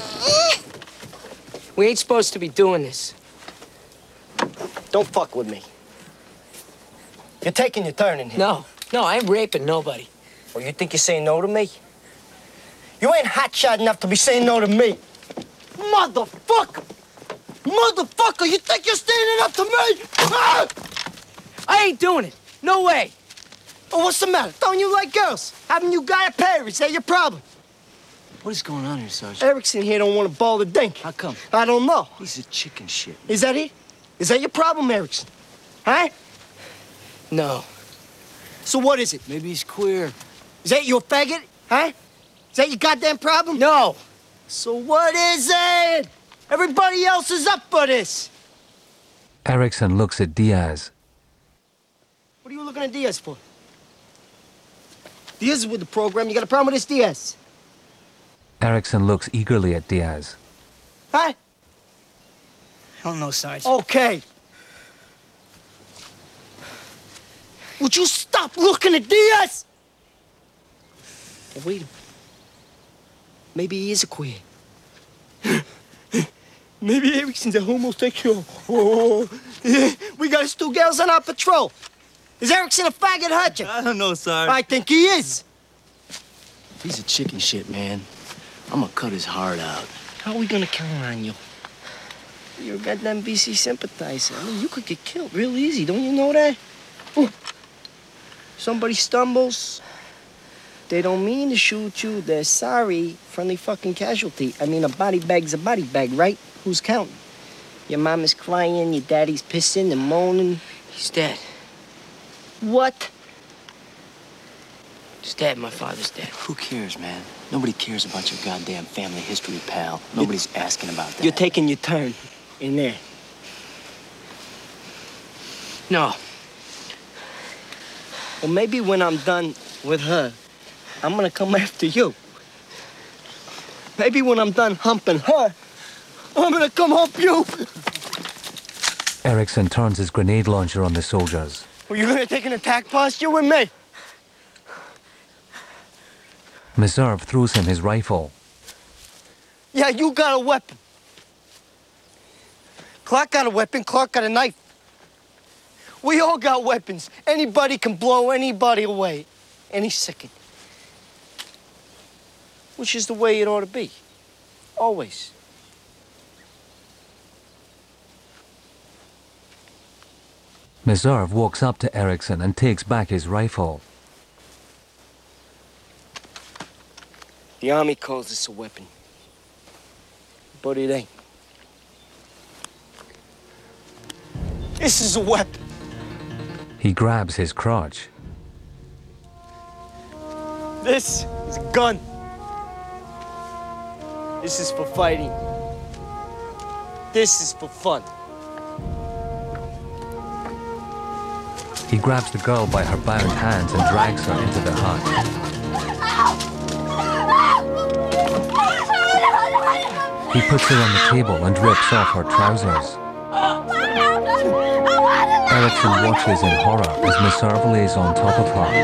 We ain't supposed to be doing this. Don't fuck with me. You're taking your turn in here. No, no, I ain't raping nobody. Well, you think you're saying no to me? You ain't hotshot enough to be saying no to me. Motherfucker! Motherfucker, you think you're standing up to me? Ah! I ain't doing it. No way. Well, what's the matter? Don't you like girls? Haven't you got a pair? Is that your problem? What is going on here, Sergeant? Erickson here don't want to ball the dink. How come? I don't know. He's a chicken shit. Is that it? Is that your problem, Erickson? Huh? No. So what is it? Maybe he's queer. Is that your faggot? Huh? Is that your goddamn problem? No. So what is it? Everybody else is up for this. Erickson looks at Diaz. What are you looking at Diaz for? Diaz is with the program. You got a problem with this, Diaz? Erickson looks eagerly at Diaz. Huh? Hell no, Sarge. Okay. Would you stop looking at Diaz? Hey, wait a minute. Maybe he is a queer. Maybe Erickson's a homosexual. Oh, yeah. We got us two girls on our patrol. Is Erickson a faggot hutcher? I don't know, Sarge. I think he is. He's a chicken shit, man. I'm gonna cut his heart out. How are we gonna count on you? You're a goddamn B C sympathizer. I mean, you could get killed real easy, don't you know that? Ooh. Somebody stumbles, they don't mean to shoot you, they're sorry. Friendly fucking casualty. I mean, a body bag's a body bag, right? Who's counting? Your mom is crying, your daddy's pissing and moaning. He's dead. What? He's dead. My father's dead. Who cares, man? Nobody cares about your goddamn family history, pal. Nobody's you're, asking about that. You're taking your turn in there. No. Well, maybe when I'm done with her, I'm gonna come after you. Maybe when I'm done humping her, I'm gonna come hump you. Erickson turns his grenade launcher on the soldiers. Well, you gonna take an attack posture with me? Mizarv throws him his rifle. Yeah, you got a weapon. Clark got a weapon, Clark got a knife. We all got weapons. Anybody can blow anybody away any second. Which is the way it ought to be. Always. Mizarv walks up to Erickson and takes back his rifle. The Army calls this a weapon. But it ain't. This is a weapon. He grabs his crotch. This is a gun. This is for fighting. This is for fun. He grabs the girl by her bound hands and drags her into the hut. He puts her on the table and rips off her trousers. Erickson watches in horror as Meserve lays on top of her.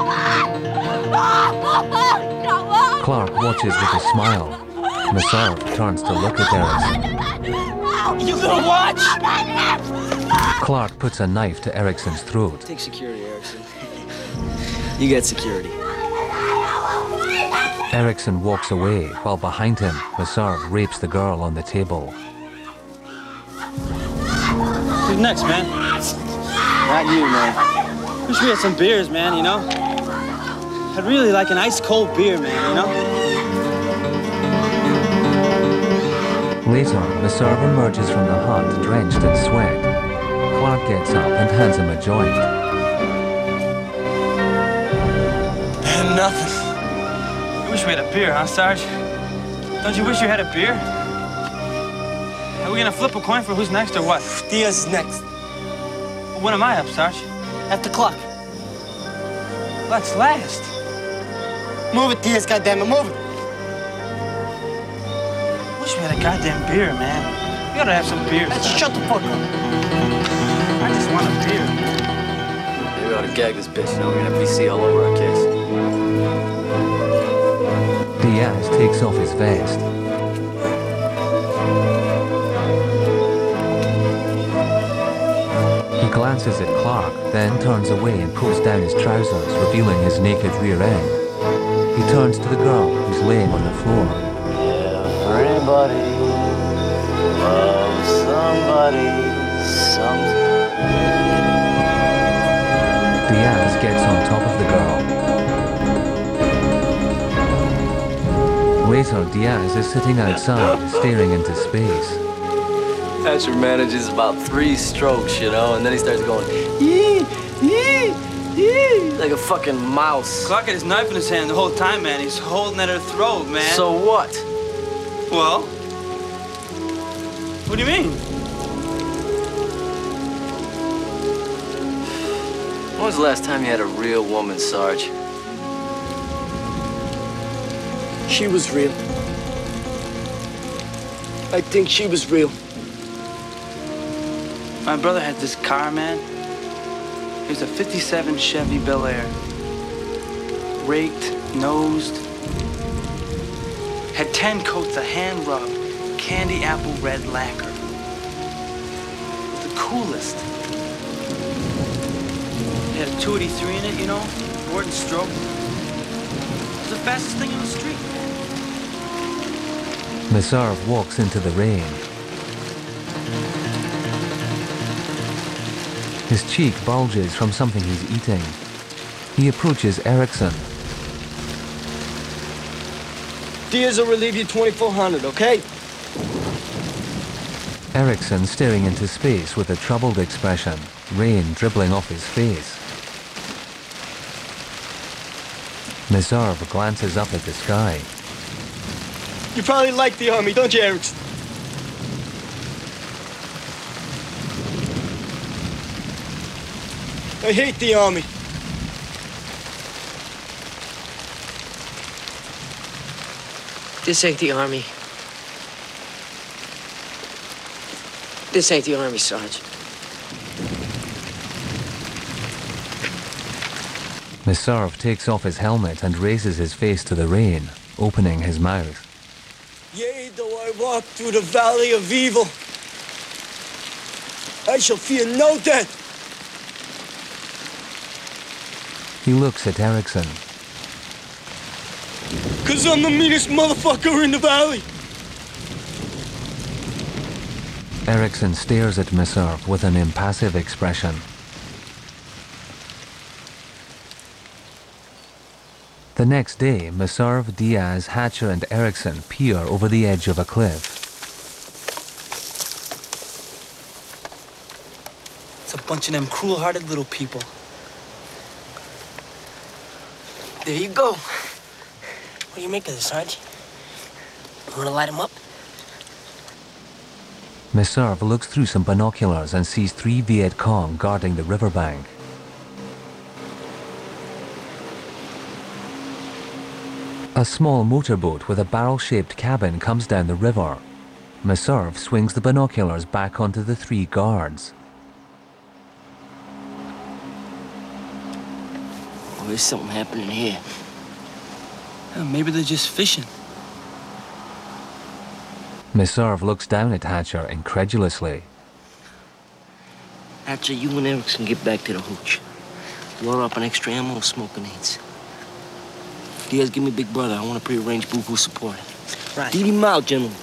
Clark watches with a smile. Meserve turns to look at Erickson. You gonna watch? Clark puts a knife to Erickson's throat. Take security, Erickson. You get security. Erickson walks away while behind him, Meserve rapes the girl on the table. Who's next, man? Not you, man. Wish we had some beers, man, you know? I'd really like an ice-cold beer, man, you know? Later, Meserve emerges from the hut drenched in sweat. Clark gets up and hands him a joint. And nothing. I wish we had a beer, huh, Sarge? Don't you wish you had a beer? Are we gonna flip a coin for who's next or what? Diaz next. Well, when am I up, Sarge? At the clock. Let's last. Move it, Diaz, goddammit, move it. Wish we had a goddamn beer, man. We gotta have some beer. Let's shut the fuck up. I just want a beer. Maybe we ought to gag this bitch, you know? We're gonna have V C all over our case. Diaz takes off his vest. He glances at Clark, then turns away and pulls down his trousers, revealing his naked rear end. He turns to the girl, who's laying on the floor. Everybody loves somebody sometime. Diaz gets on top of the girl. Later, Diaz is sitting outside, staring into space. Thatcher manages about three strokes, you know, and then he starts going, yee, yee, yee, like a fucking mouse. Clark had his knife in his hand the whole time, man. He's holding at her throat, man. So what? Well, what do you mean? When was the last time you had a real woman, Sarge? She was real. I think she was real. My brother had this car, man. It was a fifty-seven Chevy Bel Air. Raked, nosed. Had ten coats of hand rub, candy apple red lacquer. The coolest. It had a two eighty-three in it, you know? Board and stroke. It was the fastest thing on the street. Meserve walks into the rain. His cheek bulges from something he's eating. He approaches Erickson. Diaz will relieve you twenty-four hundred, okay? Erickson staring into space with a troubled expression, rain dribbling off his face. Meserve glances up at the sky. You probably like the army, don't you, Erickson? I hate the army. This ain't the army. This ain't the army, Sarge. Meserve takes off his helmet and raises his face to the rain, opening his mouth. Yea, though I walk through the valley of evil, I shall fear no death. He looks at Erickson. Cause I'm the meanest motherfucker in the valley. Erickson stares at Meserve with an impassive expression. The next day, Meserve, Diaz, Hatcher, and Erickson peer over the edge of a cliff. It's a bunch of them cruel-hearted little people. There you go. What do you make of this, Sarge? You wanna light him up? Meserve looks through some binoculars and sees three Viet Cong guarding the riverbank. A small motorboat with a barrel-shaped cabin comes down the river. Meserve swings the binoculars back onto the three guards. Oh, there's something happening here. Oh, maybe they're just fishing. Meserve looks down at Hatcher incredulously. After you and Erickson get back to the hooch, load up an extra ammo of smoking aids. Diaz, give me Big Brother. I want to prearrange boo-boo support. Right. Beat him out, gentlemen.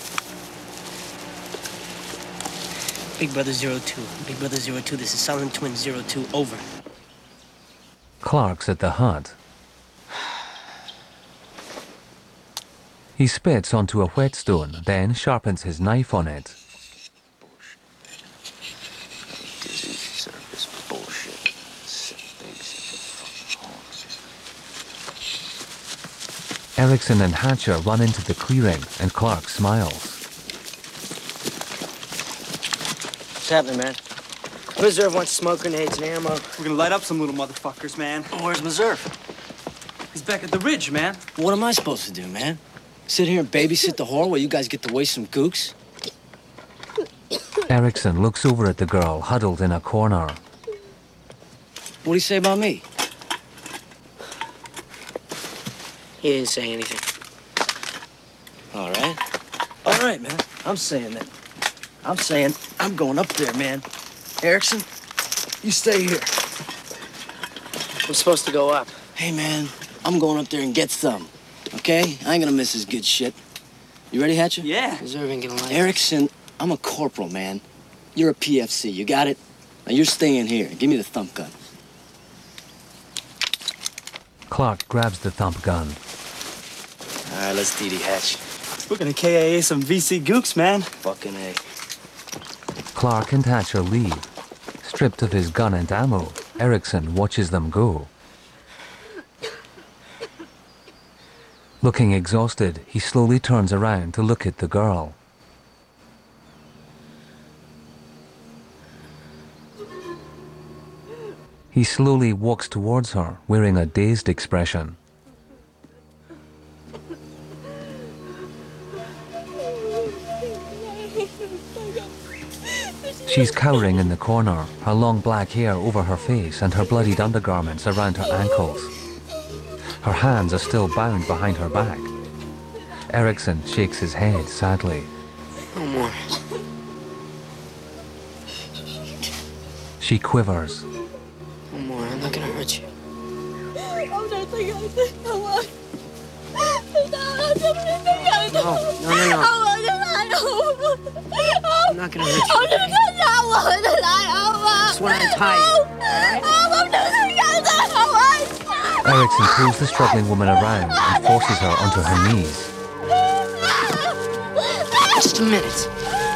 Big Brother zero two. Big Brother zero two, this is Silent Twin zero two, over. Clark's at the hut. He spits onto a whetstone, then sharpens his knife on it. Service bullshit. Erickson and Hatcher run into the clearing, and Clark smiles. What's happening, man? Meserve wants smoke grenades and ammo. We're gonna light up some little motherfuckers, man. Where's Meserve? He's back at the ridge, man. What am I supposed to do, man? Sit here and babysit the whore while you guys get to waste some gooks? Erickson looks over at the girl huddled in a corner. What do you say about me? He didn't say anything. All right. All right, man. I'm saying that. I'm saying I'm going up there, man. Erickson, you stay here. I'm supposed to go up. Hey, man, I'm going up there and get some. Okay? I ain't gonna miss his good shit. You ready, Hatcher? Yeah. Meserve ain't gonna lie. Erickson, I'm a corporal, man. You're a P F C. You got it? Now you're staying here. Give me the thump gun. Clark grabs the thump gun. All right, let's D D Hatch. We're gonna K I A some V C gooks, man. Fucking A. Clark and Hatcher leave. Stripped of his gun and ammo, Erickson watches them go. Looking exhausted, he slowly turns around to look at the girl. He slowly walks towards her, wearing a dazed expression. She's cowering in the corner, her long black hair over her face and her bloodied undergarments around her ankles. Her hands are still bound behind her back. Erickson shakes his head sadly. No more. She quivers. No more. I'm not gonna hurt you. No, no, no, no. I'm not gonna hurt you. That's what I'm tired. Erickson pulls the struggling woman around and forces her onto her knees. Just a minute.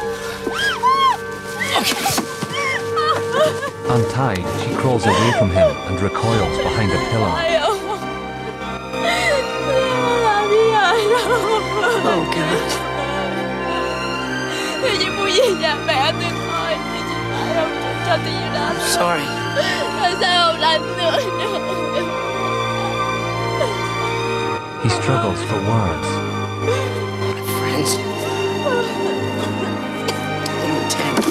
Untied, she crawls away from him and recoils behind a pillar. Oh, God. I'm sorry. He struggles for words. Friends. I'm tank.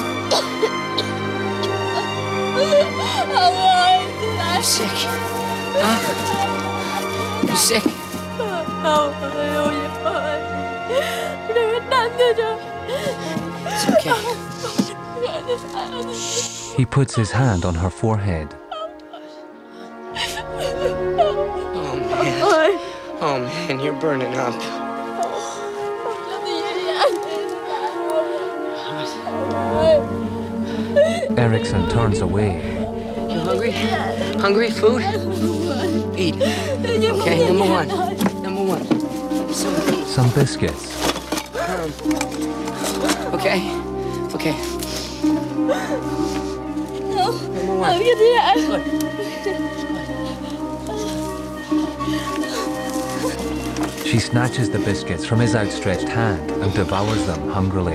You sick? Huh? You sick? It's okay. He puts his hand on her forehead. Oh, man. Oh, man, you're burning up. Erickson turns away. You hungry? Hungry? Food? Eat. Okay, number one. Number one. Some eat. Some biscuits. Um, okay. Okay. Number one. Good. She snatches the biscuits from his outstretched hand and devours them hungrily.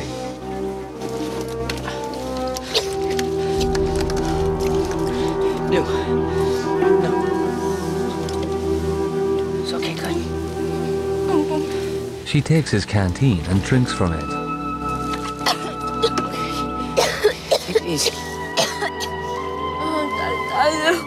No. No. It's okay, good. She takes his canteen and drinks from it. easy. Con tại tại đâu.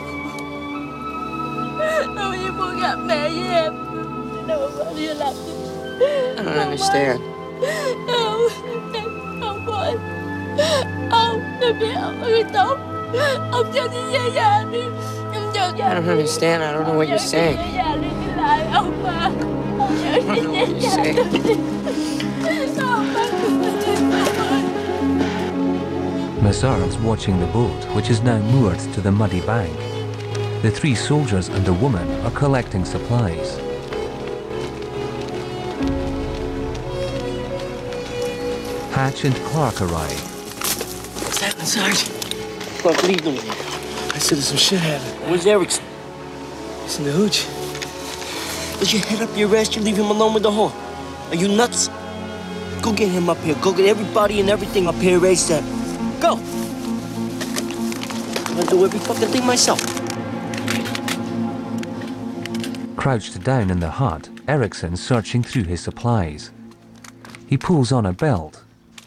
Đâu như muốn gặp mẹ với em. Đâu có đi làm. I don't understand. Không, em không phải. Ông, em biết ông là người tốt. Ông cho đi về nhà đi. Ông cho I don't understand. I don't know what you're saying. về nhà đi đi lại ông mà. Ông cho I don't đi know về what you're nhà saying. đi. Ông bắt tôi đi ông ơi. Meserve's watching the boat, which is now moored to the muddy bank. The three soldiers and a woman are collecting supplies. Hatch and Clark arrive. What's happening, Sarge? Clark, what are you doing here? I said there's some shit happening. Where's Erickson? It's in the hooch. Does your head up your ass? You leave him alone with the whore. Are you nuts? Go get him up here. Go get everybody and everything up here ASAP. Go! I'm gonna do every fucking thing myself. Crouched down in the hut, Erickson's searching through his supplies. He pulls on a belt.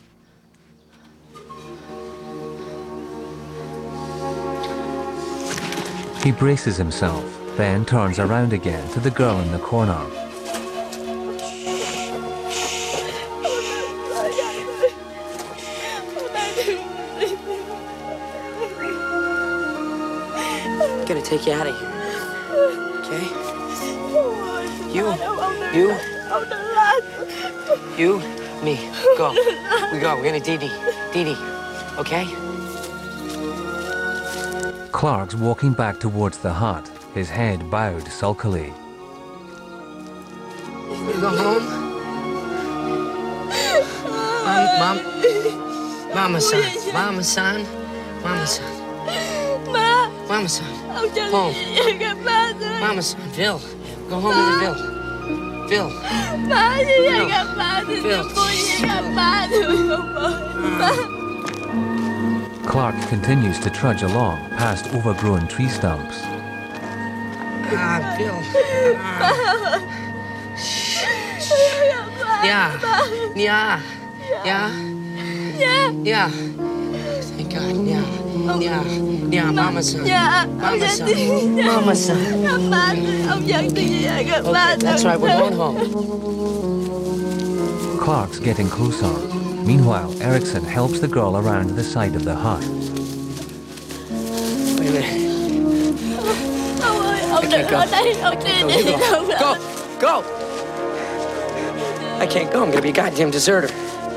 He braces himself, then turns around again to the girl in the corner. Gotta take you out of here. Okay? You, you, you, me. Go. We go. We're gonna Dee Dee. Dee Dee. Okay? Clark's walking back towards the hut, his head bowed sulkily. You go home? Mom, Mom, Mama son, Mama son, Mama son. Ma. Mama son. Ông cho Home. đi gặp ba thôi. Mama son, Bill. Go home with Bill. Bill. Ba đi về gặp ba thì Bill. tôi đi gặp ba thôi ông ơi. Ba. Clark continues to trudge along past overgrown tree stumps. Ah, Bill. Ah. Yeah. Yeah. Yeah. Yeah. Yeah. Thank God. Yeah. Yeah. Yeah. Mama son. Dạ, ông Mama dẫn son. đi. Mama son. Gặp ba thôi, ông dẫn tôi về gặp ba Okay, that's right. We're going home. Clark's getting closer. Meanwhile, Erickson helps the girl around the side of the hut. Wait a minute. Ông ơi, ông đừng ở đây, ông đi đi đâu Go. Go. Go. I can't go. I'm gonna be a goddamn deserter.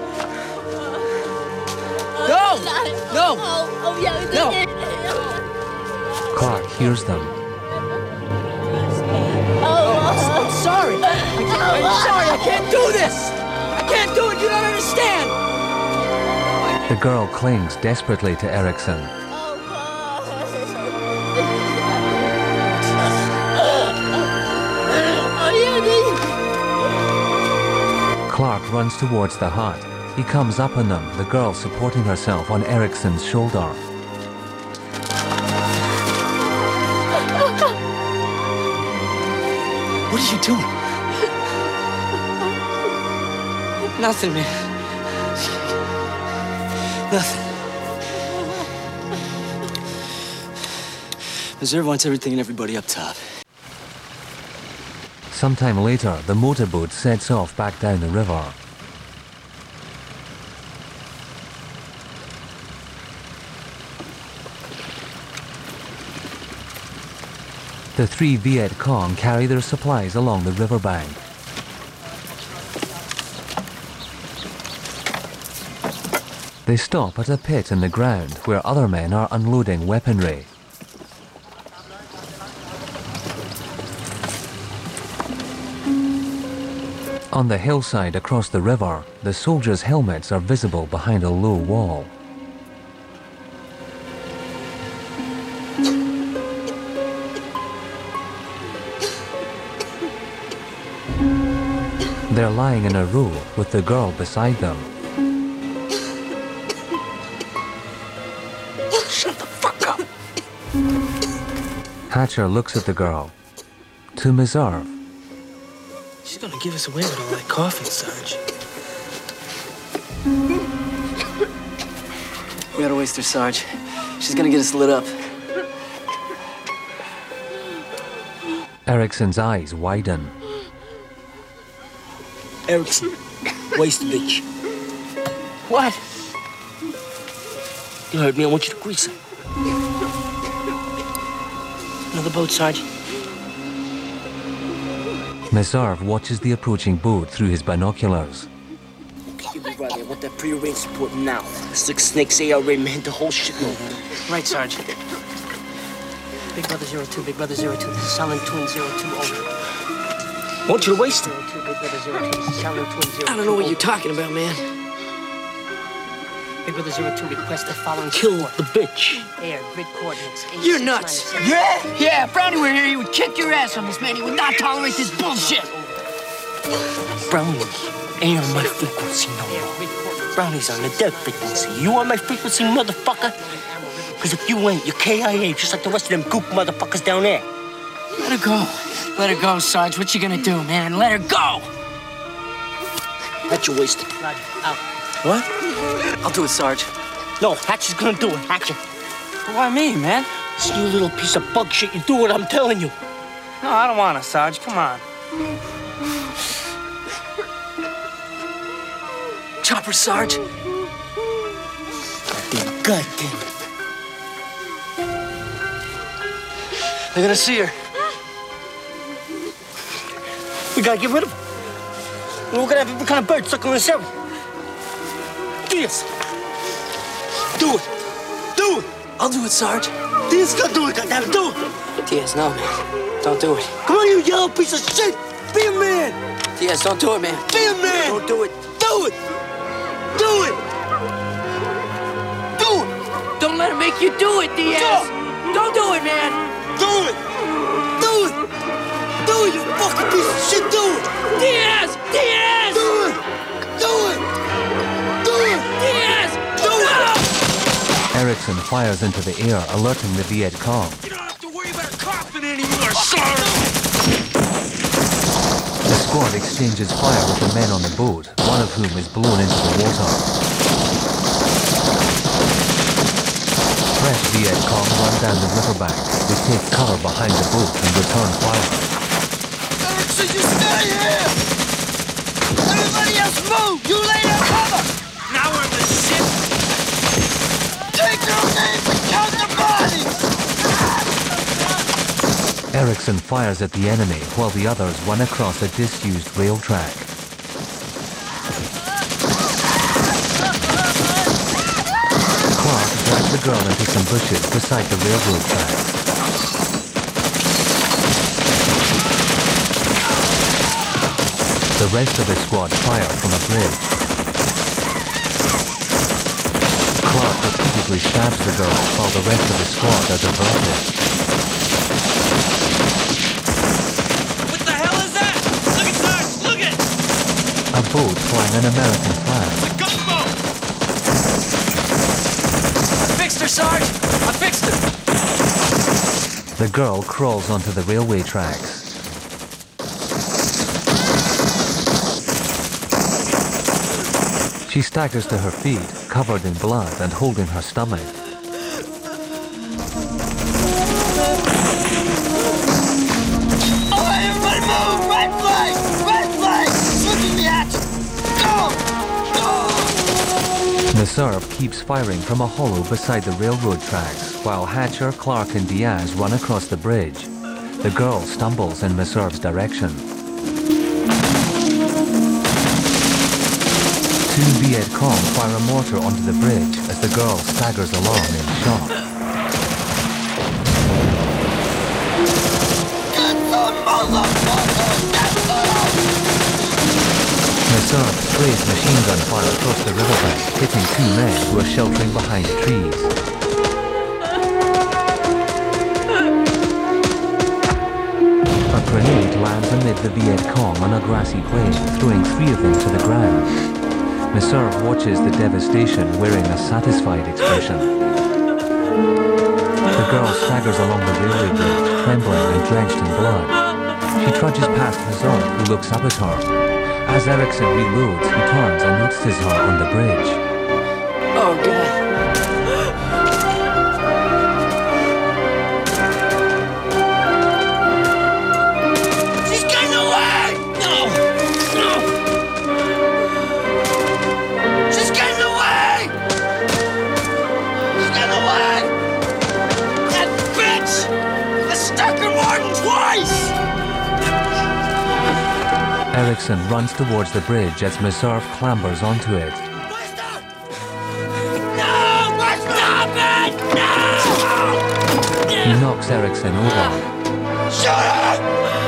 No. No. Ông dẫn tôi No. về. Clark hears them. I'm sorry. I can't, I'm sorry. I can't do this. I can't do it. You don't understand. The girl clings desperately to Erickson. Clark runs towards the hut. He comes up on them, the girl supporting herself on Erickson's shoulder. What are you doing? Nothing, man. Nothing. Reserve wants everything and everybody up top. Sometime later, the motorboat sets off back down the river. The three Viet Cong carry their supplies along the riverbank. They stop at a pit in the ground where other men are unloading weaponry. On the hillside across the river, the soldiers' helmets are visible behind a low wall. They're lying in a row with the girl beside them. Shut the fuck up. Hatcher looks at the girl. To Meserve. She's gonna give us away with all that coughing, Sarge. We gotta waste her, Sarge. She's gonna get us lit up. Erickson's eyes widen. Erickson, waste the bitch. What? You heard me, I want you to grease her. Another boat, Sergeant. Meserve watches the approaching boat through his binoculars. Okay, you right there. I want that pre-arranged support now. Six Snakes, A R A, man, the whole shit moving. Right, Sarge. Big Brother Zero Two, Big Brother Zero Two, this is Silent Twin Zero Two, over. I want you to waste it. Zero Two, Big Brother Zero Two, this is Silent Twin Zero Two. I don't know what you're talking about, man. Big Brother Zero Two, request the following Kill support. the bitch. Air, grid coordinates. eight, You're six, nuts. nine, Yeah? Yeah, if Brownie were here, he would kick your ass on this, man. He would not tolerate this bullshit. Brownie ain't on my frequency no more. Brownie's on the dead frequency. You on my frequency, motherfucker? Because if you ain't, you're K I A, just like the rest of them goop motherfuckers down there. Let her go. Let her go, Sarge. What you gonna do, man? Let her go! Hatch, you wasted. Roger, out. What? I'll do it, Sarge. No, Hatch is gonna do it. Hatch. Why me, man? This you little piece of bug shit. You do what I'm telling you. No, I don't want to, Sarge. Come on. Chopper, Sarge. Goddamn, goddamn it. They're gonna see her. We gotta get rid of her. We're gonna have every kind of bird suckling us out. Diaz. Do it. Do it. I'll do it, Sarge. Diaz gotta do it. Goddamn, do it. Diaz, no, man. Don't do it. Come on, you yellow piece of shit. Be a man. Diaz, don't do it, man. Be a man. Don't do it. Do it. Do it. Do it. Don't let him make you do it, Diaz. Don't do it, man. Do it. Do it. Do it, you fucking piece of shit. Do it. Diaz! Diaz! Do it. Do it. Do it. Diaz! Do it. Erickson fires into the air, alerting the Viet Cong. You don't have to worry about coughing anymore, Sarge! The squad exchanges fire with the men on the boat, one of whom is blown into the water. Fresh Viet Cong run down the riverbank. They take cover behind the boat and return fire. Erickson, you stay here! Everybody else move! You lay down cover! Now we're in the shit! Take your names and count the bodies! Erickson fires at the enemy while the others run across a disused rail track. Clark drags the girl into some bushes beside the railroad tracks. The rest of the squad fire from a bridge. Clark repeatedly stabs the girl while the rest of the squad are diverted. What the hell is that? Look at Sarge! Look at! A boat flying an American flag. The gunboat! I fixed her, Sarge. I fixed her. The girl crawls onto the railway tracks. She staggers to her feet, covered in blood and holding her stomach. All right, everybody move! Red flag! Red flag! Switching the action! Go! Go! Meserve keeps firing from a hollow beside the railroad tracks, while Hatcher, Clark and Diaz run across the bridge. The girl stumbles in Meserve's direction. Two Viet Cong fire a mortar onto the bridge as the girl staggers along in shock. Get some motherfuckers! Get some! Meserve sprays machine gun fire across the riverbank, hitting two men who are sheltering behind trees. A grenade lands amid the Viet Cong on a grassy plain, throwing three of them to the ground. Meserve watches the devastation wearing a satisfied expression. The girl staggers along the railway bridge, trembling and drenched in blood. She trudges past Meserve, who looks up at her. As Erickson reloads, he turns and notices her on the bridge. Oh, God. Erickson runs towards the bridge as Meserve clambers onto it. No! Stop it! No! He knocks Erickson over. Shut up!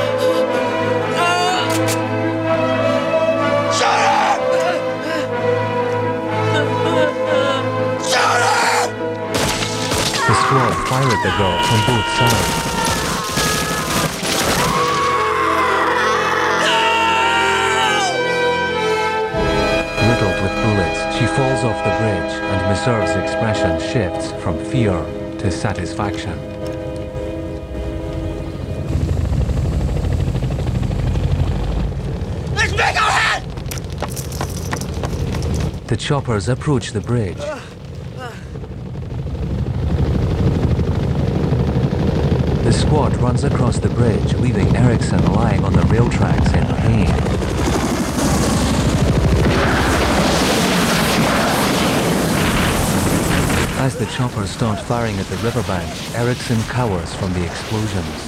Shut up! Shut up! The squad fire at the girl from both sides. Riddled with bullets, she falls off the bridge, and Meserve's expression shifts from fear to satisfaction. Let's make our head! The choppers approach the bridge. The squad runs across the bridge, leaving Erickson lying on the rail tracks in pain. As the choppers start firing at the riverbank, Erickson cowers from the explosions.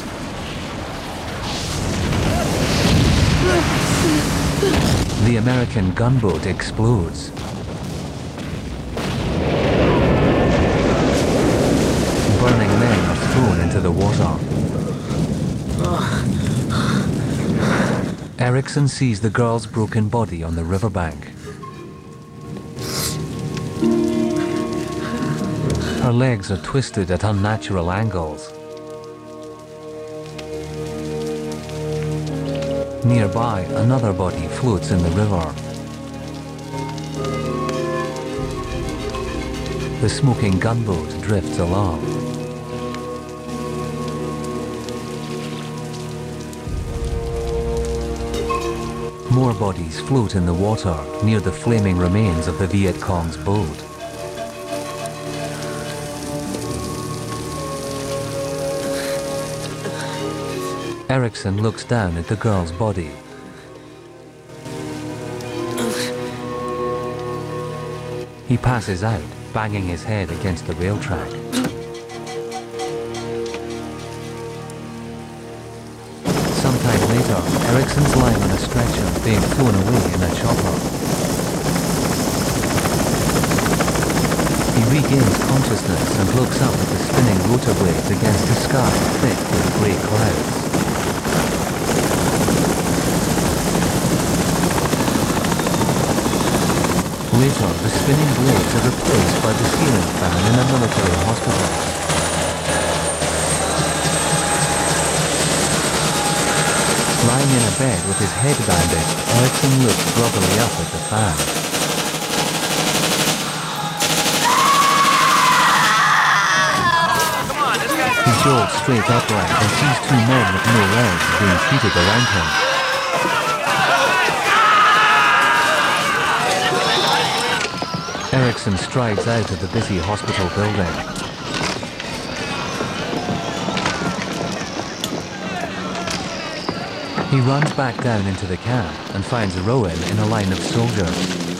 The American gunboat explodes. Burning men are thrown into the water. Erickson sees the girl's broken body on the riverbank. Her legs are twisted at unnatural angles. Nearby, another body floats in the river. The smoking gunboat drifts along. More bodies float in the water near the flaming remains of the Viet Cong's boat. Erickson looks down at the girl's body. He passes out, banging his head against the rail track. Sometime later, Erickson's lying on a stretcher, being flown away in a chopper. He regains consciousness and looks up at the spinning rotor blades against a sky thick with grey clouds. Later, the spinning blades are replaced by the ceiling fan in a military hospital. Lying in a bed with his head bandaged, Erickson looks groggily up at the fan. He jolts straight upright and sees two men with no legs being treated around him. Erickson strides out of the busy hospital building. He runs back down into the camp and finds Rowan in a line of soldiers.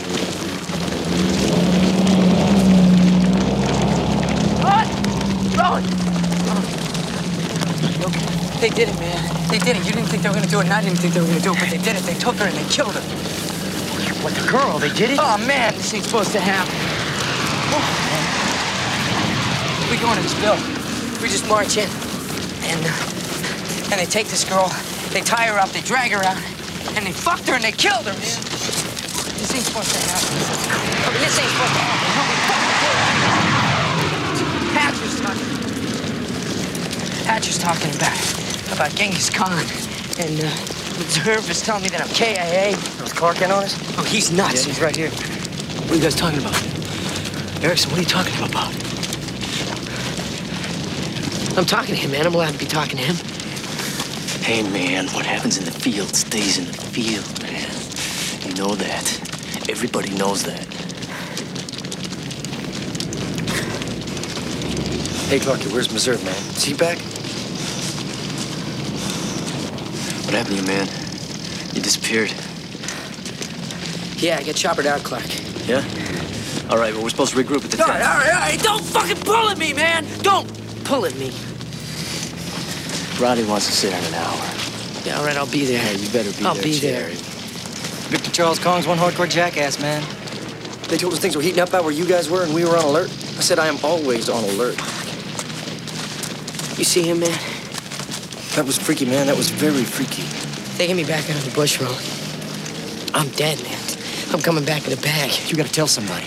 Rowan! Rowan! Look, they did it, man. They did it. You didn't think they were gonna do it, and I didn't think they were gonna do it, but they did it. They took her and they killed her. What, the girl? They did it? Oh, man, this ain't supposed to happen. Oh. We go into this building. We just march in, and, uh, and they take this girl, they tie her up, they drag her out, and they fucked her and they killed her, man. This ain't supposed to happen. I mean, this ain't supposed to happen. Hatcher's talking. Hatcher's talking about, about Genghis Khan, and, uh, Meserve is telling me that I'm K I A. Was Clark in on us? Oh, he's nuts. Yeah, he's right here. What are you guys talking about? Erickson, what are you talking about? I'm talking to him, man. I'm allowed to be talking to him. Hey, man, what happens in the field stays in the field, man. You know that. Everybody knows that. Hey, Clarky, where's Meserve, man? Is he back? What happened to you, man? You disappeared. Yeah, I get choppered out, Clark. Yeah? All right, well, we're supposed to regroup at the All tent. right, all right, all right. Don't fucking pull at me, man. Don't pull at me. Roddy wants to sit in an hour. Yeah, all right, I'll be there. Yeah, you better be I'll there, be Jerry. there. Victor Charles Kong's one hardcore jackass, man. They told us things were heating up out where you guys were, and we were on alert. I said I am always on alert. You see him, man? That was freaky, man. That was very freaky. They get me back out of the bush, Ron. I'm dead, man. I'm coming back in a bag. You gotta tell somebody.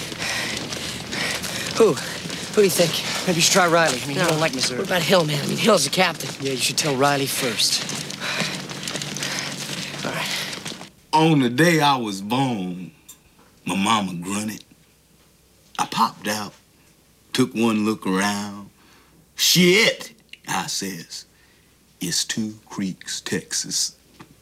Who? Who do you think? Maybe you should try Riley. I mean, No. you don't like me, sir. What about Hill, man? I mean, Hill's the captain. Yeah, you should tell Riley first. All right. On the day I was born, my mama grunted. I popped out, took one look around. Shit, I says. It's Two Creeks, Texas.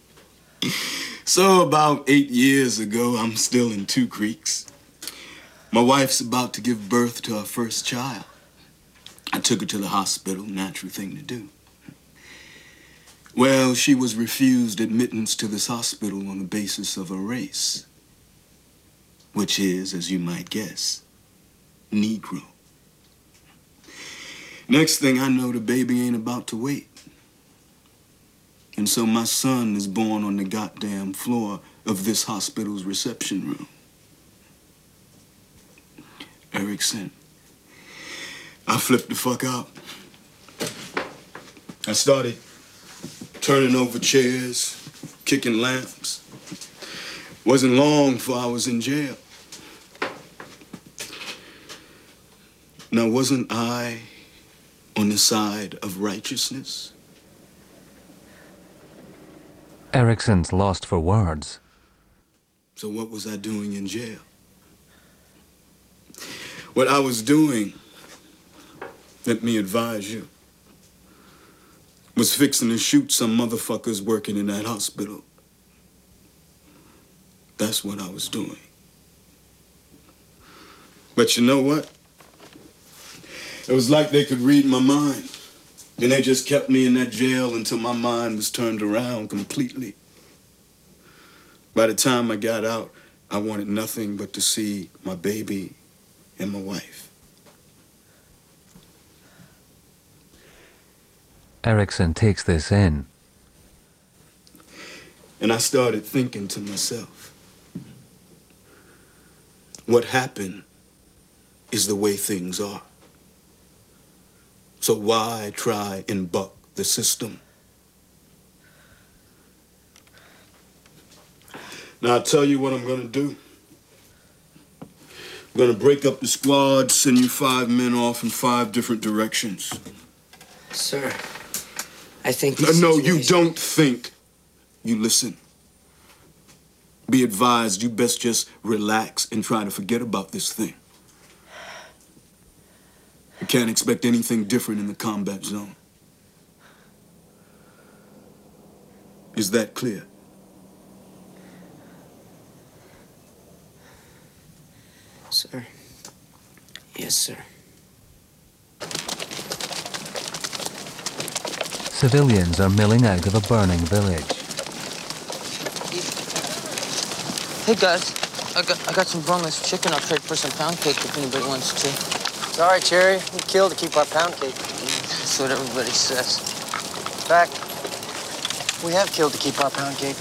So about eight years ago, I'm still in Two Creeks. My wife's about to give birth to her first child. I took her to the hospital, natural thing to do. Well, she was refused admittance to this hospital on the basis of her race, which is, as you might guess, Negro. Next thing I know, the baby ain't about to wait. And so my son is born on the goddamn floor of this hospital's reception room. Erickson. I flipped the fuck out. I started turning over chairs, kicking lamps. Wasn't long before I was in jail. Now, wasn't I on the side of righteousness? Erickson's lost for words. So what was I doing in jail? What I was doing, let me advise you, was fixing to shoot some motherfuckers working in that hospital. That's what I was doing. But you know what? It was like they could read my mind. And they just kept me in that jail until my mind was turned around completely. By the time I got out, I wanted nothing but to see my baby and my wife. Erickson takes this in. And I started thinking to myself, what happened is the way things are. So why try and buck the system? Now, I'll tell you what I'm gonna do. I'm gonna break up the squad, send you five men off in five different directions. Sir, I think... No, no, you don't think. You listen. Be advised, you best just relax and try to forget about this thing. You can't expect anything different in the combat zone. Is that clear? Sir. Yes, sir. Civilians are milling out of a burning village. Hey guys, I got I got some boneless chicken. I'll trade for some pound cake if anybody wants to. Sorry, Cherry. We killed to keep our pound cake. That's what everybody says. In fact, we have killed to keep our pound cake.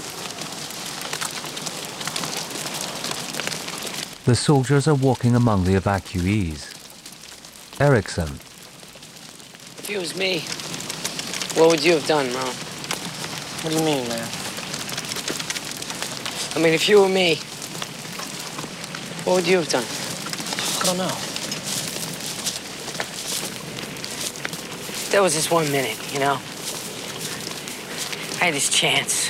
The soldiers are walking among the evacuees. Erickson. If it was me, what would you have done, Ron? What do you mean, man? I mean, if you were me, what would you have done? I don't know. There was this one minute, you know? I had this chance.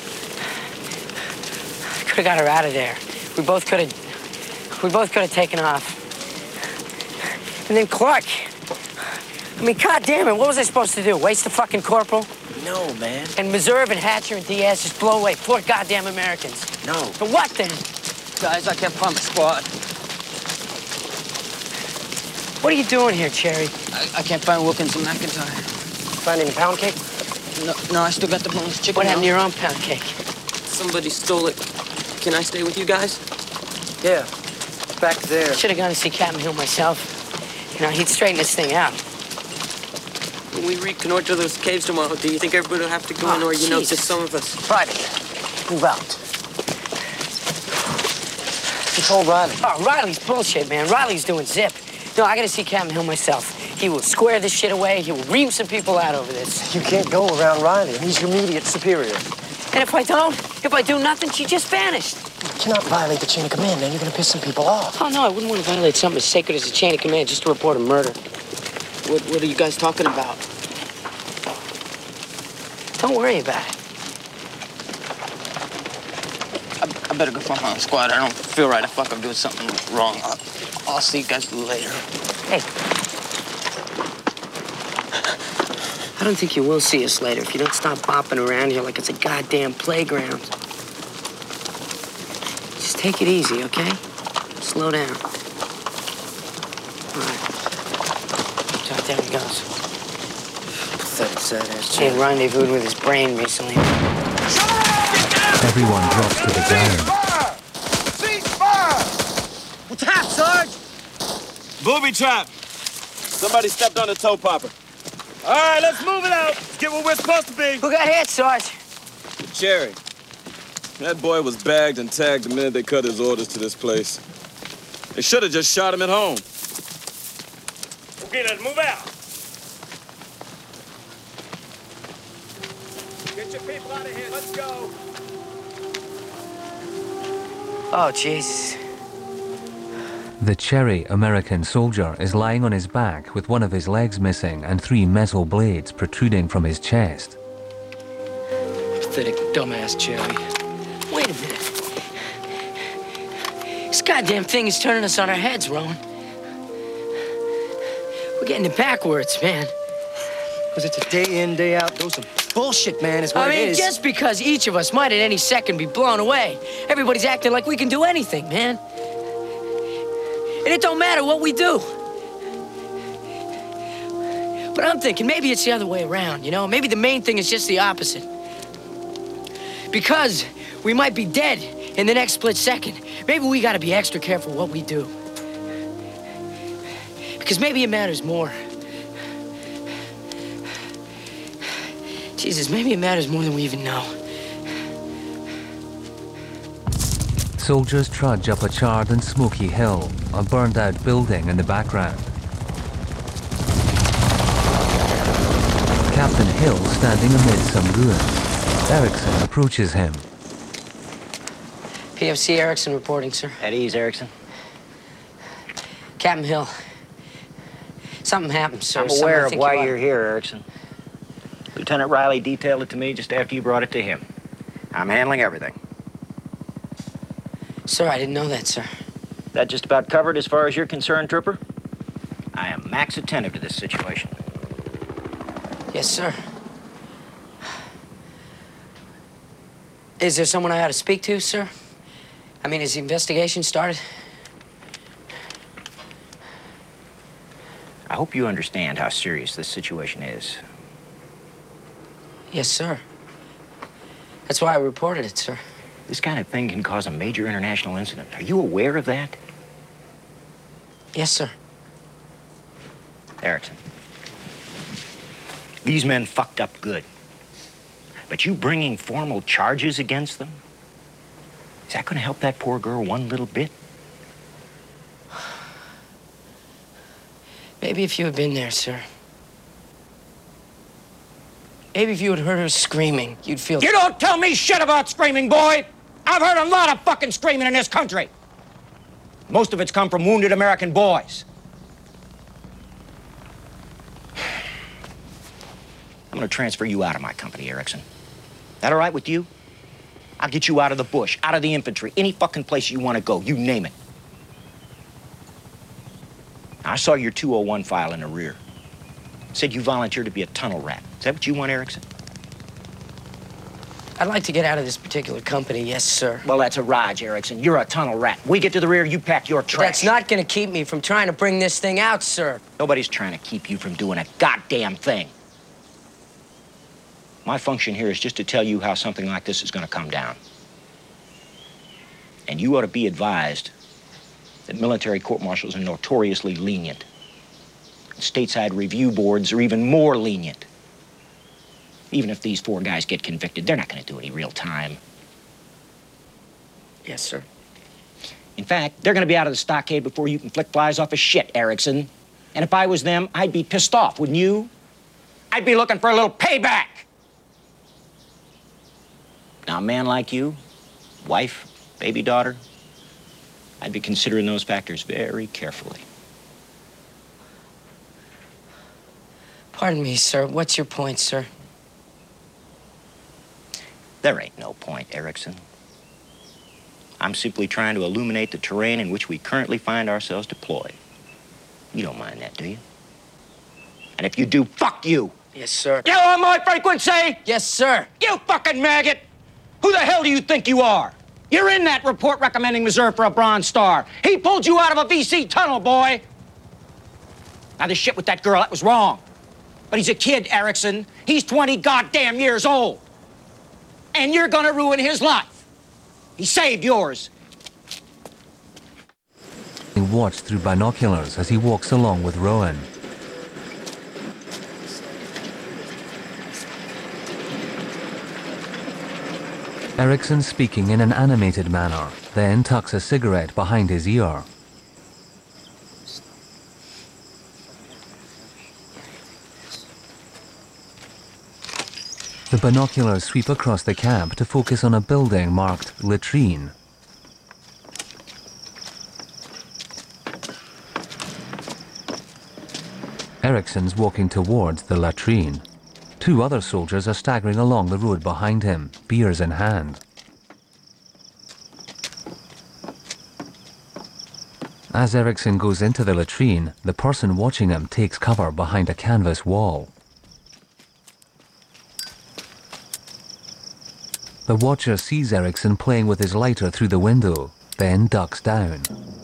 I could have got her out of there. We both could have, we both could have taken off. And then Clark. I mean, God damn it, what was I supposed to do? Waste the fucking corporal? No, man. And Meserve and Hatcher and Diaz just blow away four goddamn Americans. No. But what then? Guys, I can't find my squad. What are you doing here, Cherry? I, I can't find Wilkins and McIntyre. Find any pound cake? No, no, I still got the boneless chicken. What happened now. to your own pound cake? Somebody stole it. Can I stay with you guys? Yeah, back there. Should have gone to see Captain Hill myself. You know, he'd straighten this thing out. When we reconnoiter those caves tomorrow, do you think everybody will have to go Oh, in, or, you know, Jesus. just some of us? Private, move out. He told Riley. Oh, Riley's bullshit, man. Riley's doing zip. No, I gotta see Captain Hill myself. He will square this shit away. He will ream some people out over this. You can't go around Riley. He's your immediate superior. And if I don't, if I do nothing, she just vanished. You cannot violate the chain of command, man. You're gonna piss some people off. Oh, no, I wouldn't want to violate something as sacred as the chain of command just to report a murder. What, what are you guys talking about? Don't worry about it. I, I better go find my own squad. I don't feel right. I fuck I'm doing something wrong. I'll, I'll see you guys later. Hey. I don't think you will see us later if you don't stop bopping around here like it's a goddamn playground. Just take it easy, okay? Slow down. All right. So there he goes. Pathetic, sad-ass He had rendezvoused with his brain recently. Everyone drops to the ground. Cease fire! What's hap, Sarge? Booby trap. Somebody stepped on a toe popper. All right, let's move it out. Let's get where we're supposed to be. Who got hit, Sarge? Cherry. That boy was bagged and tagged the minute they cut his orders to this place. They should have just shot him at home. Okay, let's move out. Get your people out of here. Let's go. Oh, Jesus. The Cherry American soldier is lying on his back with one of his legs missing and three metal blades protruding from his chest. Pathetic dumbass Cherry. Wait a minute. This goddamn thing is turning us on our heads, Rowan. We're getting it backwards, man. Because it's a day in, day out dose of bullshit, man, is what I it mean, is. just because each of us might at any second be blown away, everybody's acting like we can do anything, man. And it don't matter what we do. But I'm thinking maybe it's the other way around, you know? Maybe the main thing is just the opposite. Because we might be dead in the next split second, maybe we gotta be extra careful what we do. Because maybe it matters more. Jesus, maybe it matters more than we even know. Soldiers trudge up a charred and smoky hill, a burned-out building in the background. Captain Hill standing amid some ruins. Erickson approaches him. P F C Erickson reporting, sir. At ease, Erickson. Captain Hill. Something happened, sir. I'm Something aware I of think why you ought- you're here, Erickson. Lieutenant Riley detailed it to me just after you brought it to him. I'm handling everything. Sir, I didn't know that, sir. That just about covered as far as you're concerned, Trooper? I am max attentive to this situation. Yes, sir. Is there someone I ought to speak to, sir? I mean, has the investigation started? I hope you understand how serious this situation is. Yes, sir. That's why I reported it, sir. This kind of thing can cause a major international incident. Are you aware of that? Yes, sir. Erickson. These men fucked up good. But you bringing formal charges against them? Is that going to help that poor girl one little bit? Maybe if you had been there, sir. Maybe if you had heard her screaming, you'd feel... You don't tell me shit about screaming, boy! I've heard a lot of fucking screaming in this country. Most of it's come from wounded American boys. I'm going to transfer you out of my company, Erickson. That all right with you? I'll get you out of the bush, out of the infantry, any fucking place you want to go, you name it. I saw your two oh one file in the rear. Said you volunteered to be a tunnel rat. Is that what you want, Erickson? I'd like to get out of this particular company, yes, sir. Well, that's a Raj, Erickson. You're a tunnel rat. We get to the rear, you pack your But trash. that's not gonna keep me from trying to bring this thing out, sir. Nobody's trying to keep you from doing a goddamn thing. My function here is just to tell you how something like this is going to come down. And you ought to be advised that military court-martials are notoriously lenient. Stateside review boards are even more lenient. Even if these four guys get convicted, they're not going to do any real time. Yes, sir. In fact, they're gonna be out of the stockade before you can flick flies off a shit, Erickson. And if I was them, I'd be pissed off, wouldn't you? I'd be looking for a little payback. Now, a man like you, wife, baby daughter, I'd be considering those factors very carefully. Pardon me, sir. What's your point, sir? There ain't no point, Erickson. I'm simply trying to illuminate the terrain in which we currently find ourselves deployed. You don't mind that, do you? And if you do, fuck you! Yes, sir. You on my frequency? Yes, sir. You fucking maggot! Who the hell do you think you are? You're in that report recommending Meserve for a Bronze Star. He pulled you out of a V C tunnel, boy! Now, the shit with that girl, that was wrong. But he's a kid, Erickson. He's twenty goddamn years old. And you're gonna ruin his life. He saved yours. He watched through binoculars as he walks along with Rowan. Erickson speaking in an animated manner, then tucks a cigarette behind his ear. The binoculars sweep across the camp to focus on a building marked latrine. Erickson's walking towards the latrine. Two other soldiers are staggering along the road behind him, beers in hand. As Erickson goes into the latrine, the person watching him takes cover behind a canvas wall. The watcher sees Erickson playing with his lighter through the window, then ducks down.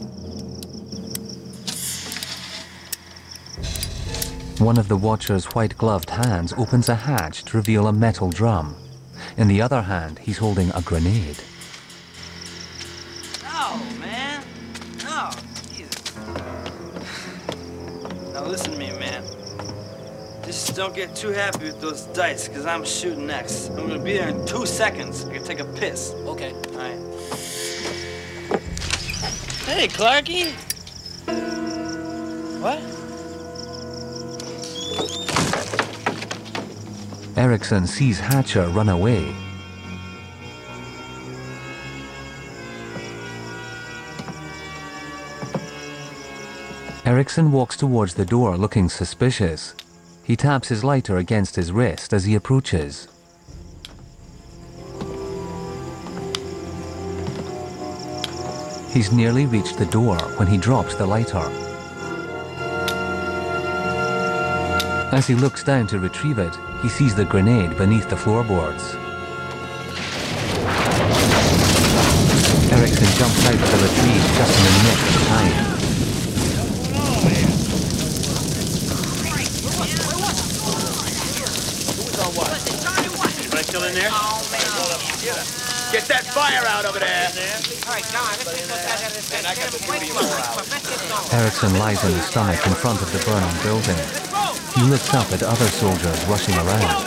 One of the watcher's white-gloved hands opens a hatch to reveal a metal drum. In the other hand, he's holding a grenade. No, man. No. Jesus. Now listen to me, man. Just don't get too happy with those dice, because I'm shooting next. I'm going to be there in two seconds. I can take a piss. Okay. All right. Hey, Clarky. What? Erickson sees Hatcher run away. Erickson walks towards the door looking suspicious. He taps his lighter against his wrist as he approaches. He's nearly reached the door when he drops the lighter. As he looks down to retrieve it, he sees the grenade beneath the floorboards. Erickson jumps out of the latrine just in the nick of time. Anybody still in there? Get that fire out over there. Erickson lies on his stomach in front of the burning building. He looks up at other soldiers rushing around.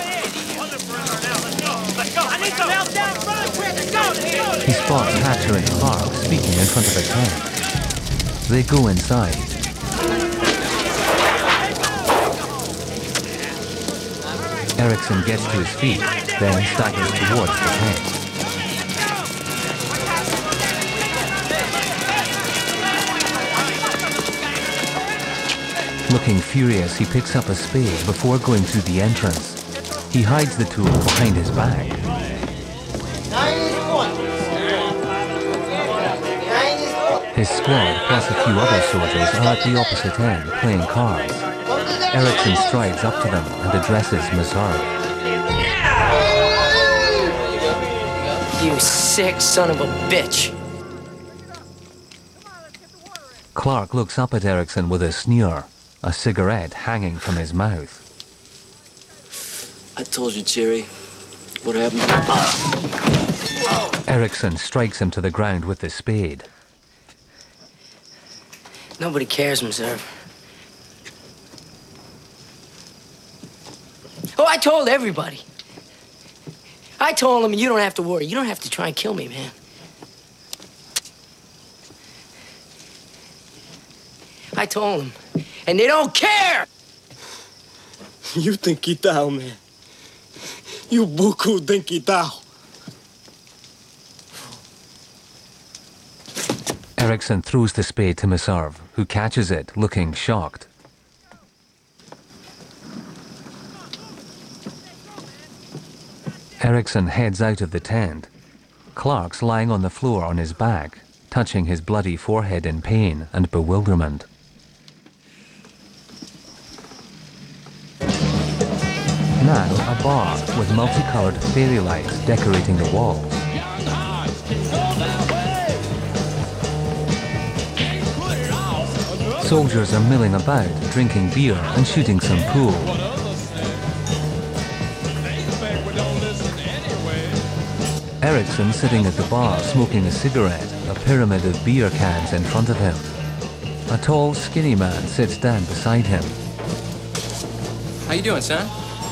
He spots Hatcher and Clark speaking in front of a tent. They go inside. Erickson gets to his feet, then staggers towards the tent. Looking furious, he picks up a spade before going through the entrance. He hides the tool behind his back. His squad, plus a few other soldiers, are at the opposite end, playing cards. Erickson strides up to them and addresses Meserve. You sick son of a bitch. Clark looks up at Erickson with a sneer, a cigarette hanging from his mouth. I told you, Jerry. What happened? Erickson strikes him to the ground with the spade. Nobody cares, Meserve. Oh, I told everybody. I told them you don't have to worry. You don't have to try and kill me, man. I told them. And they don't care! You think quitao, man. You buku think quitao. Erickson throws the spade to Meserve, who catches it, looking shocked. Erickson heads out of the tent. Clark's lying on the floor on his back, touching his bloody forehead in pain and bewilderment. Now, a bar with multicolored fairy lights decorating the walls. Soldiers are milling about, drinking beer and shooting some pool. Erickson sitting at the bar smoking a cigarette, a pyramid of beer cans in front of him. A tall, skinny man sits down beside him. How you doing, son?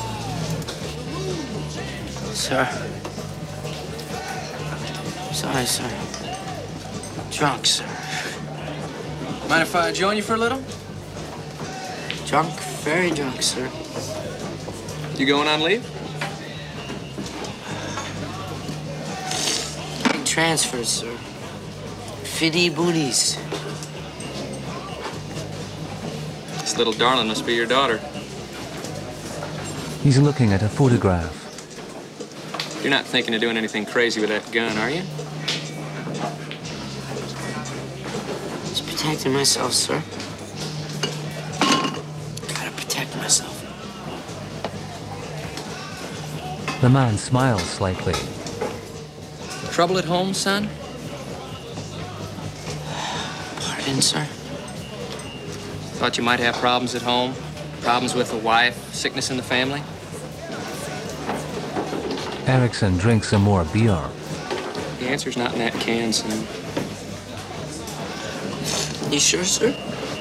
Sir. Sorry, sir. Drunk, sir. Mind if I join you for a little? Drunk, very drunk, sir. You going on leave? Transfers, sir. Fiddy booties. This little darling must be your daughter. He's looking at a photograph. You're not thinking of doing anything crazy with that gun, are you? Just protecting myself, sir. Gotta protect myself. The man smiles slightly. Trouble at home, son? Pardon, sir? Thought you might have problems at home? Problems with the wife? Sickness in the family? Erickson drinks some more beer. The answer's not in that can, son. You sure, sir?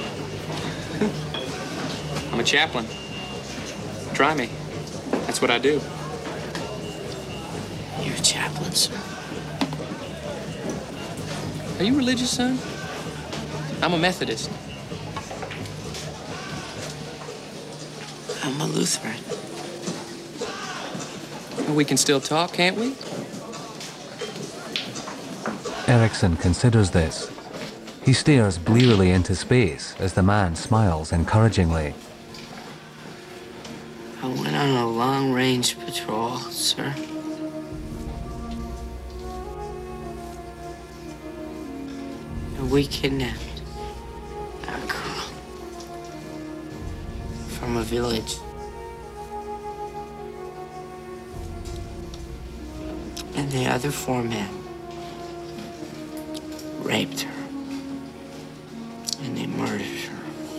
I'm a chaplain. Try me. That's what I do. You're a chaplain, sir. Are you religious, son? I'm a Methodist. I'm a Lutheran. Well, we can still talk, can't we? Erickson considers this. He stares blearily into space as the man smiles encouragingly. I went on a long-range patrol, sir. And we kidnapped a girl from a village. And the other four men raped her. And they murdered her.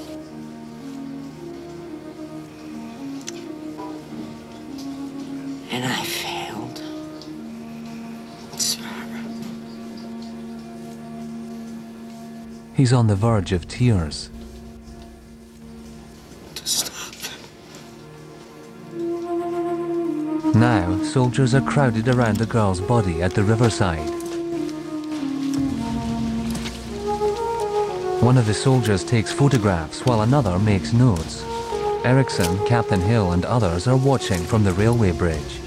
And I failed. Sir. He's on the verge of tears. To stop them. Now, soldiers are crowded around the girl's body at the riverside. One of the soldiers takes photographs while another makes notes. Erickson, Captain Hill, and others are watching from the railway bridge.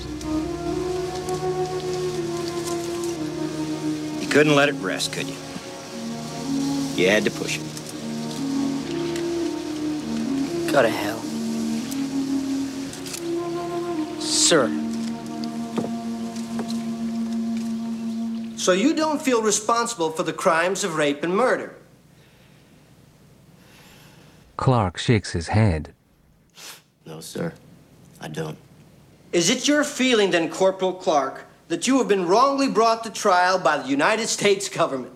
You couldn't let it rest, could you? You had to push it. Go to hell. Sir. So you don't feel responsible for the crimes of rape and murder? Clark shakes his head. No, sir. I don't. Is it your feeling then, Corporal Clark, that you have been wrongly brought to trial by the United States government?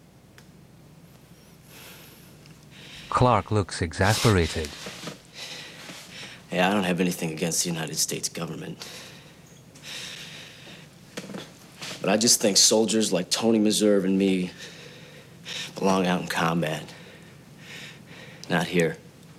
Clark looks exasperated. Hey, I don't have anything against the United States government. But I just think soldiers like Tony Meserve and me belong out in combat. Not here.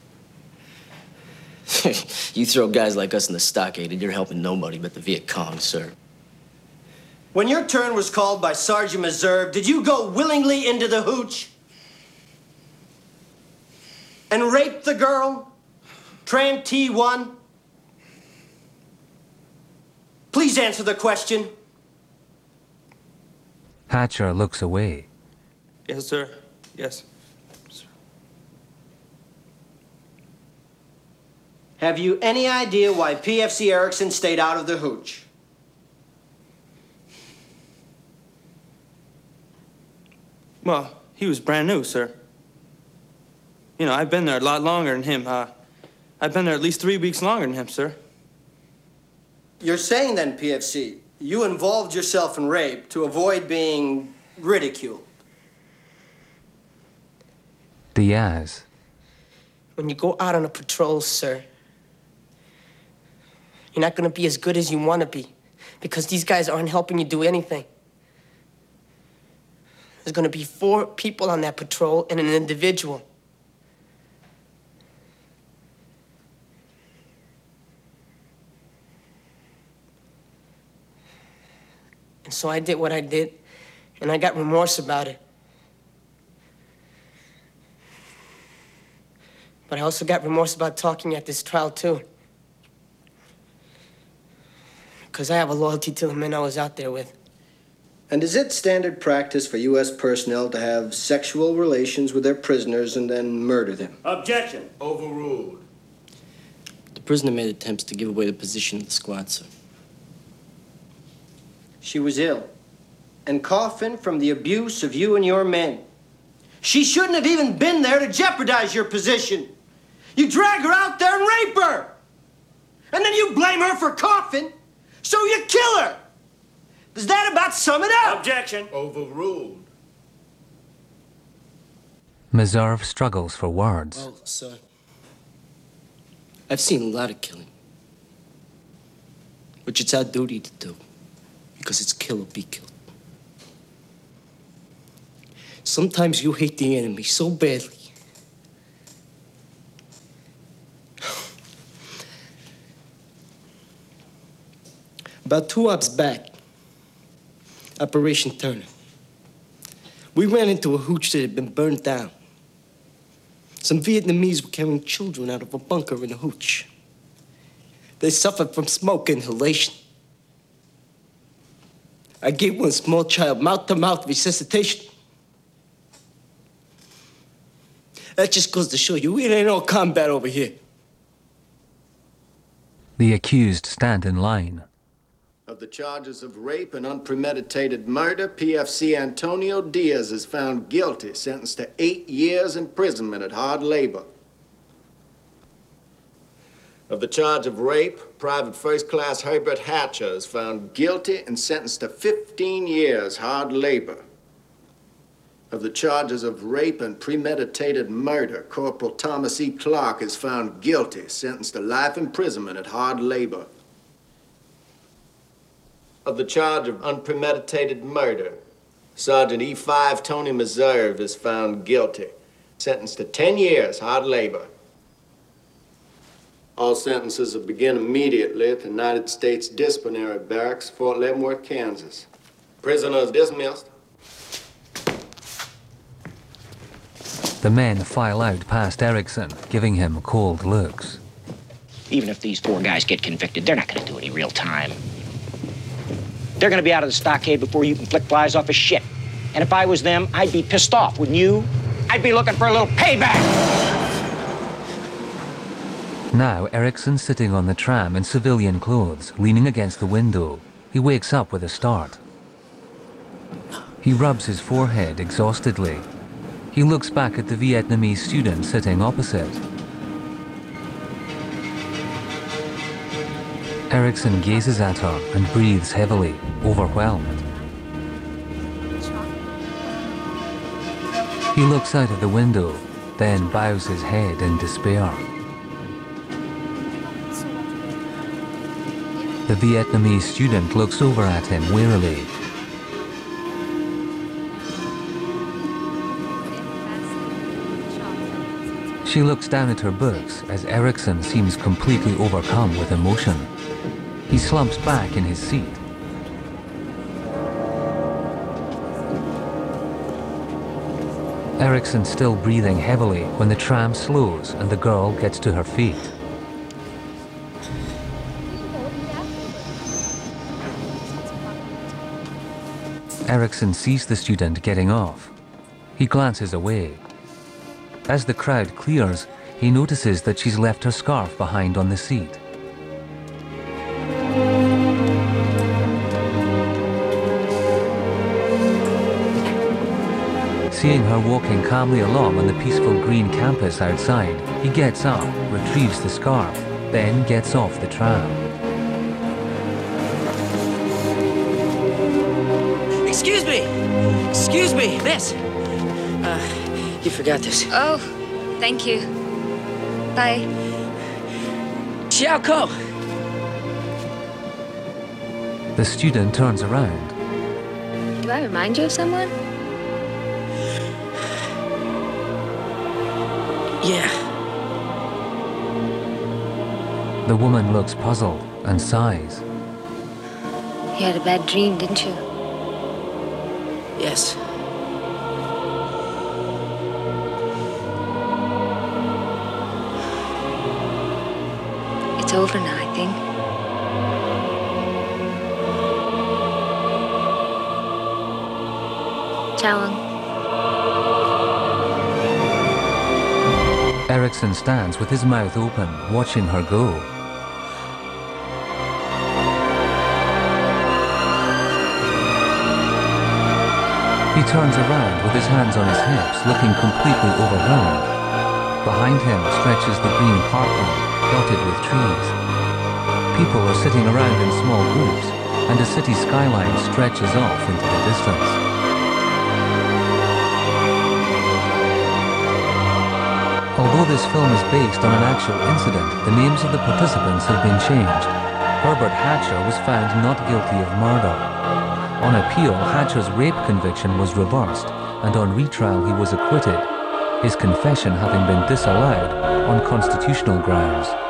You throw guys like us in the stockade and you're helping nobody but the Viet Cong, sir. When your turn was called by Sergeant Meserve, did you go willingly into the hooch? and raped the girl? Tran T one? Please answer the question. Hatcher looks away. Yes, sir. Yes. Have you any idea why P F C Erickson stayed out of the hooch? Well, he was brand new, sir. You know, I've been there a lot longer than him. Uh, I've been there at least three weeks longer than him, sir. You're saying then, P F C, you involved yourself in rape to avoid being ridiculed. Diaz. When you go out on a patrol, sir, you're not gonna be as good as you wanna be because these guys aren't helping you do anything. There's gonna be four people on that patrol and an individual. And so I did what I did, and I got remorse about it. But I also got remorse about talking at this trial, too. Because I have a loyalty to the men I was out there with. And is it standard practice for U S personnel to have sexual relations with their prisoners and then murder them? Objection. Overruled. The prisoner made attempts to give away the position of the squad, sir. She was ill and coughing from the abuse of you and your men. She shouldn't have even been there to jeopardize your position. You drag her out there and rape her. And then you blame her for coughing, so you kill her. Does that about sum it up? Objection. Overruled. Meserve struggles for words. Well, sir, I've seen a lot of killing. Which it's our duty to do. Because it's kill or be killed. Sometimes you hate the enemy so badly. About two ops back, Operation Turner, we ran into a hooch that had been burned down. Some Vietnamese were carrying children out of a bunker in the hooch. They suffered from smoke inhalation. I gave one small child mouth-to-mouth resuscitation. That just goes to show you, it ain't all combat over here. The accused stand in line. Of the charges of rape and unpremeditated murder, P F C Antonio Diaz is found guilty, sentenced to eight years imprisonment at hard labor. Of the charge of rape, Private First Class Herbert Hatcher is found guilty and sentenced to fifteen years hard labor. Of the charges of rape and premeditated murder, Corporal Thomas E. Clark is found guilty, sentenced to life imprisonment at hard labor. Of the charge of unpremeditated murder, Sergeant E five Tony Meserve is found guilty, sentenced to ten years hard labor. All sentences will begin immediately at the United States Disciplinary Barracks, Fort Leavenworth, Kansas. Prisoners dismissed. The men file out past Erickson, giving him cold looks. Even if these four guys get convicted, they're not gonna do any real time. They're gonna be out of the stockade before you can flick flies off a shit. And if I was them, I'd be pissed off, wouldn't you? I'd be looking for a little payback. Now, Erickson's sitting on the tram in civilian clothes, leaning against the window. He wakes up with a start. He rubs his forehead exhaustedly. He looks back at the Vietnamese student sitting opposite. Erickson gazes at her and breathes heavily, overwhelmed. He looks out of the window, then bows his head in despair. The Vietnamese student looks over at him wearily. She looks down at her books as Erickson seems completely overcome with emotion. He slumps back in his seat. Ericsson's still breathing heavily when the tram slows and the girl gets to her feet. Ericsson sees the student getting off. He glances away. As the crowd clears, he notices that she's left her scarf behind on the seat. Seeing her walking calmly along on the peaceful green campus outside, he gets up, retrieves the scarf, then gets off the tram. Excuse me! Excuse me, miss! Uh, you forgot this. Oh, thank you. Bye. Xiao Ko! The student turns around. Do I remind you of someone? Yeah. The woman looks puzzled and sighs. You had a bad dream, didn't you? Yes. It's over now, I think. Chawang. Ericsson stands with his mouth open, watching her go. He turns around with his hands on his hips, looking completely overwhelmed. Behind him stretches the green parkland, dotted with trees. People are sitting around in small groups, and a city skyline stretches off into the distance. Although this film is based on an actual incident, the names of the participants have been changed. Herbert Hatcher was found not guilty of murder. On appeal, Hatcher's rape conviction was reversed, and on retrial he was acquitted, his confession having been disallowed on constitutional grounds.